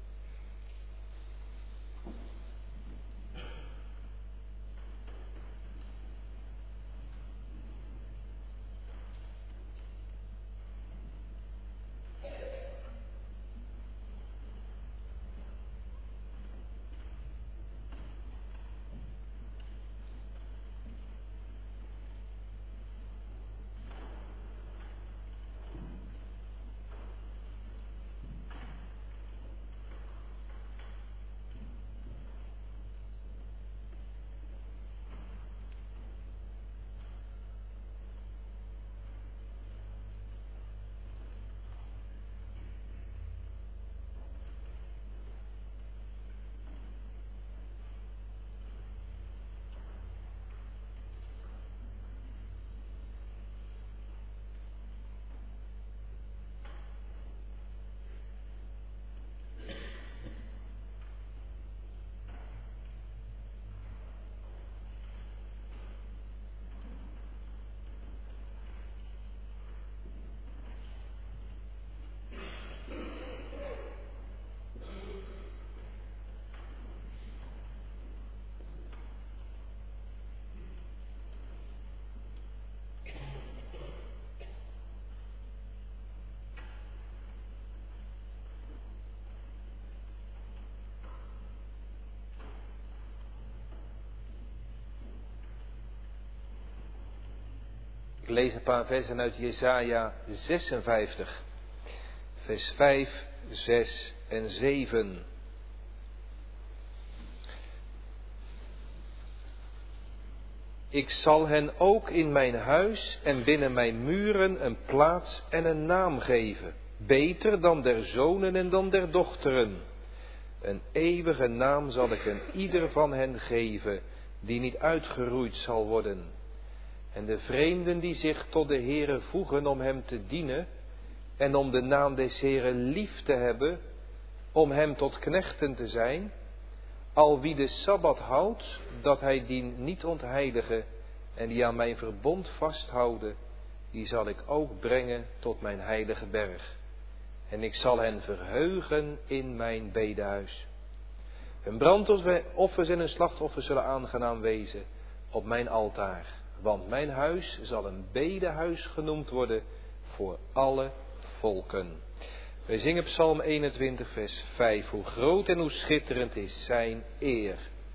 Ik lees een paar versen uit Jesaja 56, vers 5, 6 en 7. Ik zal hen ook in mijn huis en binnen mijn muren een plaats en een naam geven, beter dan der zonen en dan der dochteren. Een eeuwige naam zal ik een ieder van hen geven, die niet uitgeroeid zal worden. En de vreemden die zich tot de Heere voegen om hem te dienen en om de naam des Heeren lief te hebben, om hem tot knechten te zijn, al wie de Sabbat houdt, dat hij dien niet ontheilige en die aan mijn verbond vasthouden, die zal ik ook brengen tot mijn heilige berg. En ik zal hen verheugen in mijn bedehuis. Hun brandoffers en hun slachtoffers zullen aangenaam wezen op mijn altaar. Want mijn huis zal een bedehuis genoemd worden voor alle volken. Wij zingen Psalm 21 vers 5. Hoe groot en hoe schitterend is zijn eer.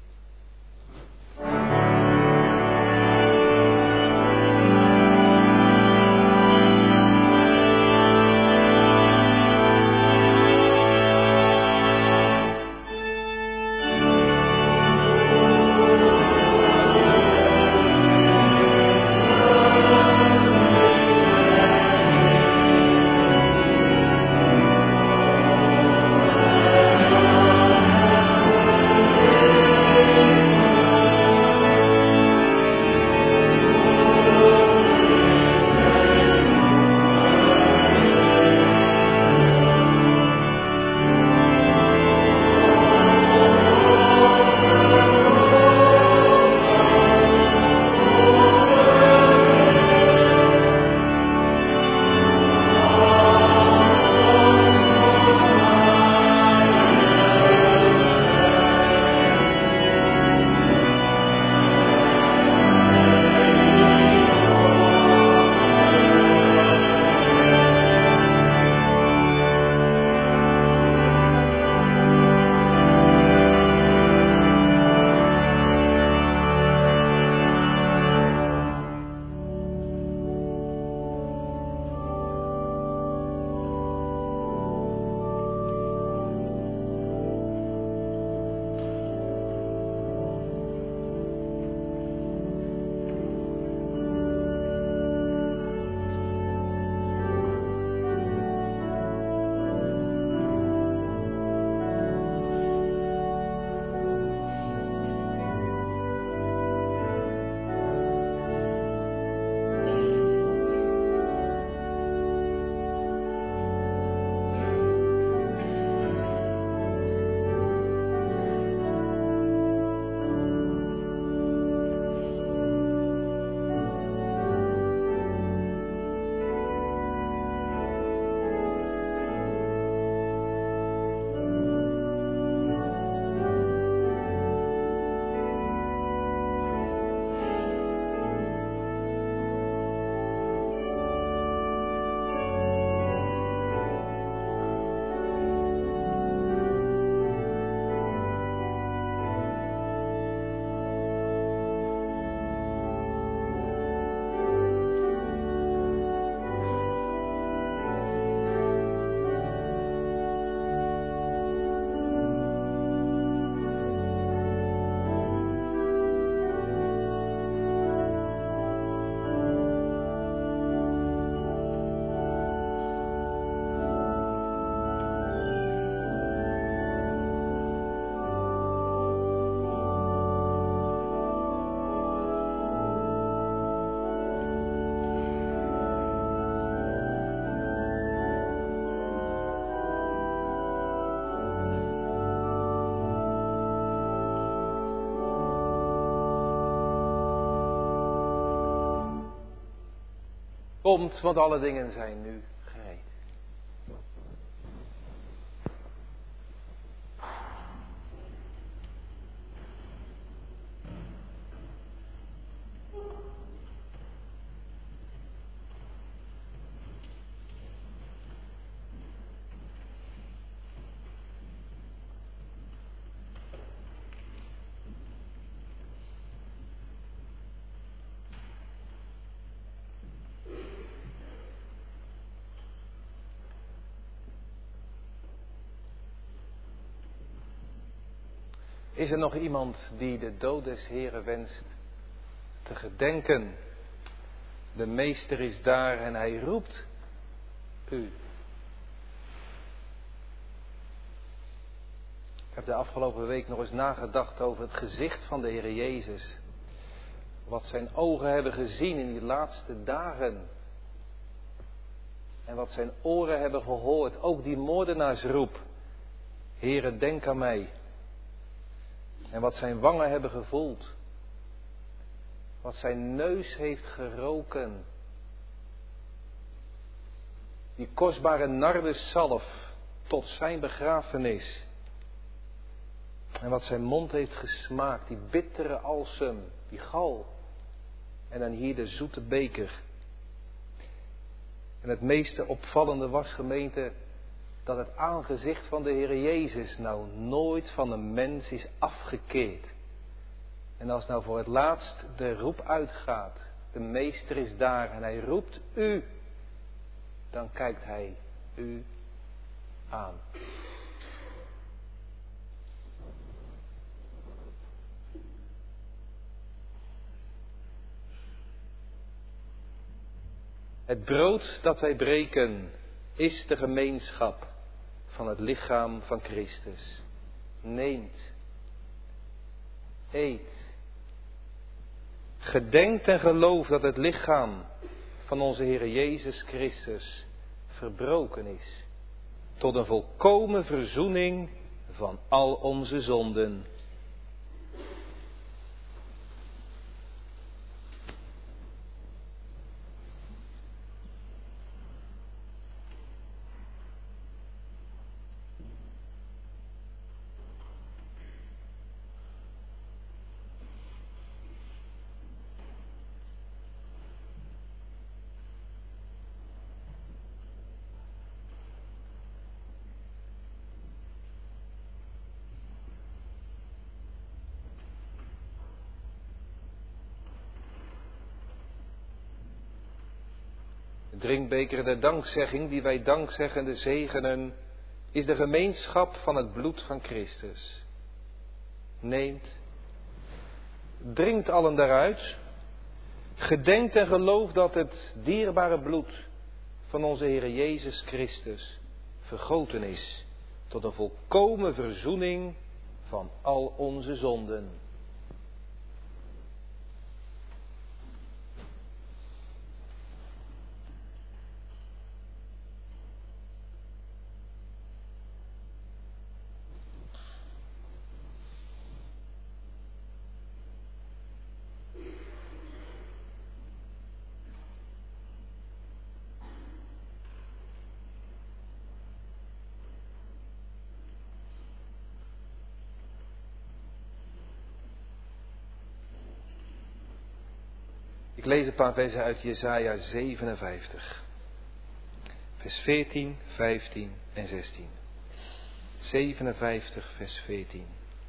Komt, want alle dingen zijn nu gereed. Is er nog iemand die de dood des Heren wenst te gedenken? De meester is daar en hij roept u. Ik heb de afgelopen week nog eens nagedacht over het gezicht van de Heer Jezus. Wat zijn ogen hebben gezien in die laatste dagen. En wat zijn oren hebben gehoord. Ook die moordenaarsroep. Heere, denk aan mij. En wat zijn wangen hebben gevoeld. Wat zijn neus heeft geroken. Die kostbare nardesalf tot zijn begrafenis. En wat zijn mond heeft gesmaakt. Die bittere alsem. Die gal. En dan hier de zoete beker. En het meeste opvallende was, gemeente, dat het aangezicht van de Heer Jezus nou nooit van een mens is afgekeerd. En als nou voor het laatst de roep uitgaat, de meester is daar en hij roept u, dan kijkt hij u aan. Het brood dat wij breken is de gemeenschap van het lichaam van Christus. Neemt, eet, gedenkt en gelooft dat het lichaam van onze Heer Jezus Christus verbroken is. Tot een volkomen verzoening van al onze zonden. De drinkbeker der dankzegging die wij dankzeggende zegenen, is de gemeenschap van het bloed van Christus. Neemt, drinkt allen daaruit, gedenkt en gelooft dat het dierbare bloed van onze Heer Jezus Christus vergoten is tot een volkomen verzoening van al onze zonden. Ik lees een paar versen uit Jesaja 57. Vers 14, 15 en 16. 57, vers 14.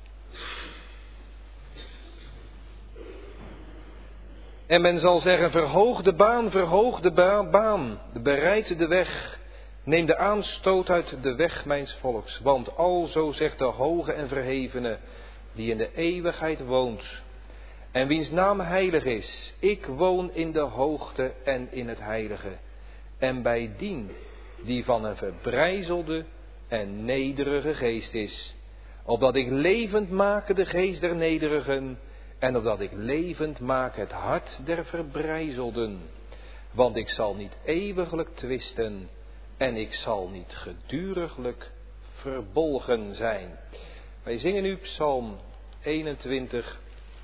En men zal zeggen, verhoog de baan, bereid de weg. Neem de aanstoot uit de weg mijns volks. Want alzo zegt de hoge en verhevene, die in de eeuwigheid woont. En wiens naam heilig is, ik woon in de hoogte en in het heilige. En bij dien, die van een verbrijzelde en nederige geest is. Opdat ik levend maak de geest der nederigen, en opdat ik levend maak het hart der verbrijzelden. Want ik zal niet eeuwiglijk twisten, en ik zal niet geduriglijk verbolgen zijn. Wij zingen nu Psalm 21.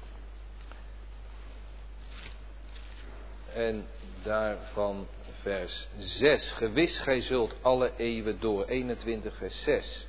En daarvan vers 6. Gewis gij zult alle eeuwen door. 21 vers 6.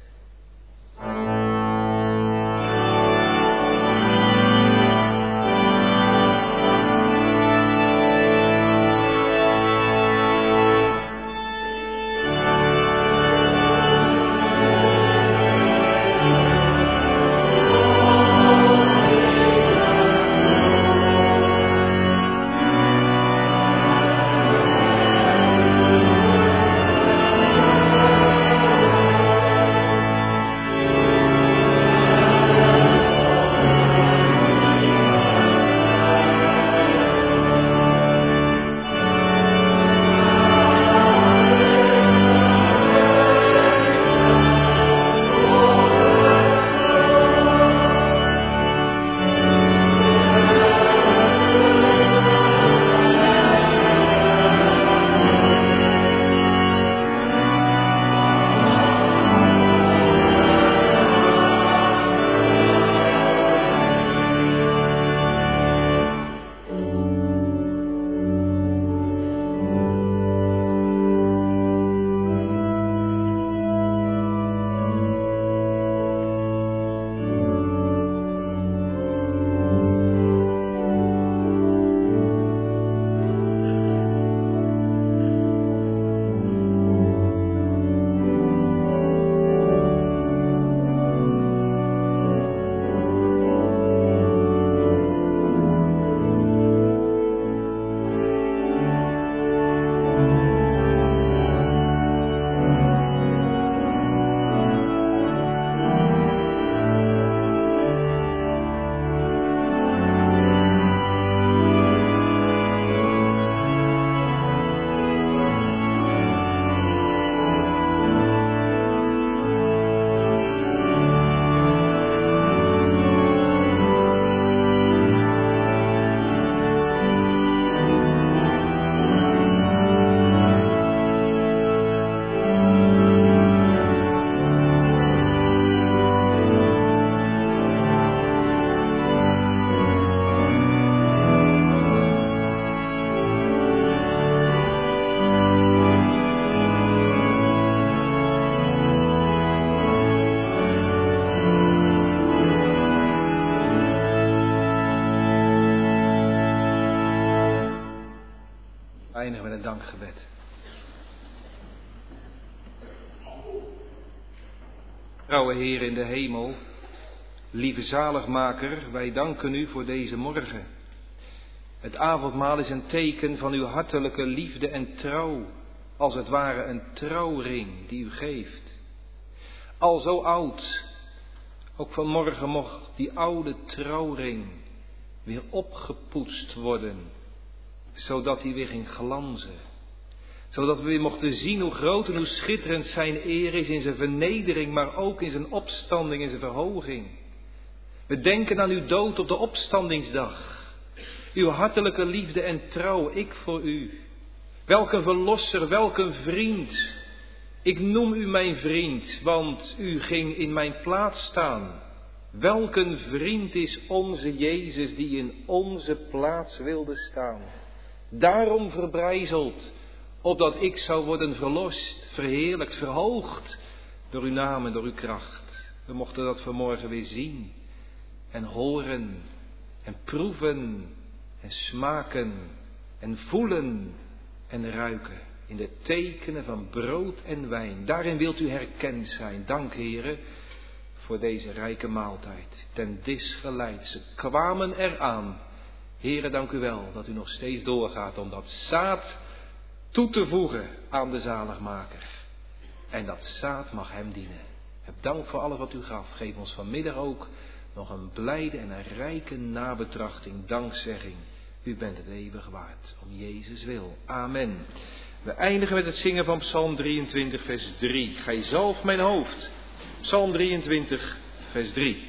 We eindigen met een dankgebed. Trouwe Heer in de hemel, lieve zaligmaker, wij danken u voor deze morgen. Het avondmaal is een teken van uw hartelijke liefde en trouw, als het ware een trouwring die u geeft. Al zo oud, ook vanmorgen mocht die oude trouwring weer opgepoetst worden, zodat hij weer ging glanzen. Zodat we weer mochten zien hoe groot en hoe schitterend zijn eer is in zijn vernedering, maar ook in zijn opstanding en zijn verhoging. We denken aan uw dood op de opstandingsdag. Uw hartelijke liefde en trouw, ik voor u. Welk een verlosser, welk een vriend. Ik noem u mijn vriend, want u ging in mijn plaats staan. Welk een vriend is onze Jezus die in onze plaats wilde staan. Daarom verbrijzeld, opdat ik zou worden verlost, verheerlijkt, verhoogd door uw naam en door uw kracht. We mochten dat vanmorgen weer zien en horen en proeven en smaken en voelen en ruiken. In de tekenen van brood en wijn. Daarin wilt u herkend zijn. Dank, Heere, voor deze rijke maaltijd. Ten dis geleid. Ze kwamen eraan. Heere, dank u wel dat u nog steeds doorgaat om dat zaad toe te voegen aan de zaligmaker. En dat zaad mag hem dienen. Heb dank voor alles wat u gaf. Geef ons vanmiddag ook nog een blijde en een rijke nabetrachting, dankzegging. U bent het eeuwig waard, om Jezus wil. Amen. We eindigen met het zingen van Psalm 23, vers 3. Gij zalft mijn hoofd. Psalm 23, vers 3.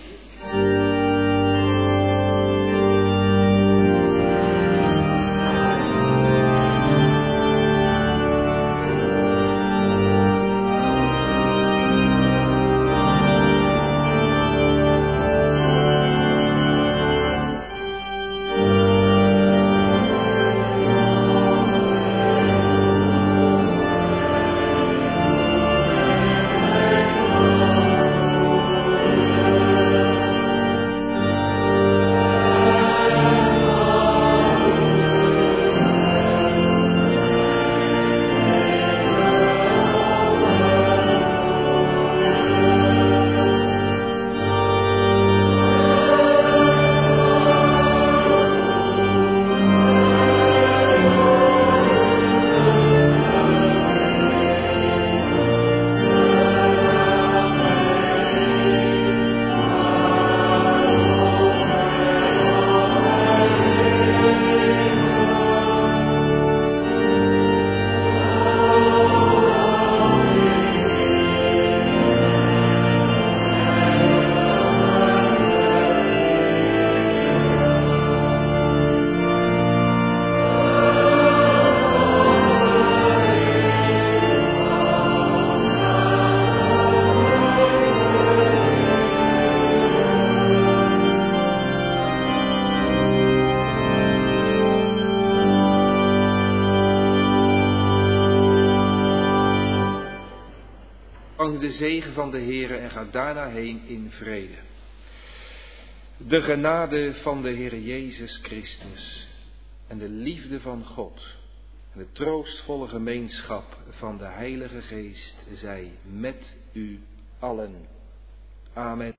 De zegen van de Heere en ga daarna heen in vrede. De genade van de Heere Jezus Christus en de liefde van God en de troostvolle gemeenschap van de Heilige Geest zij met u allen. Amen.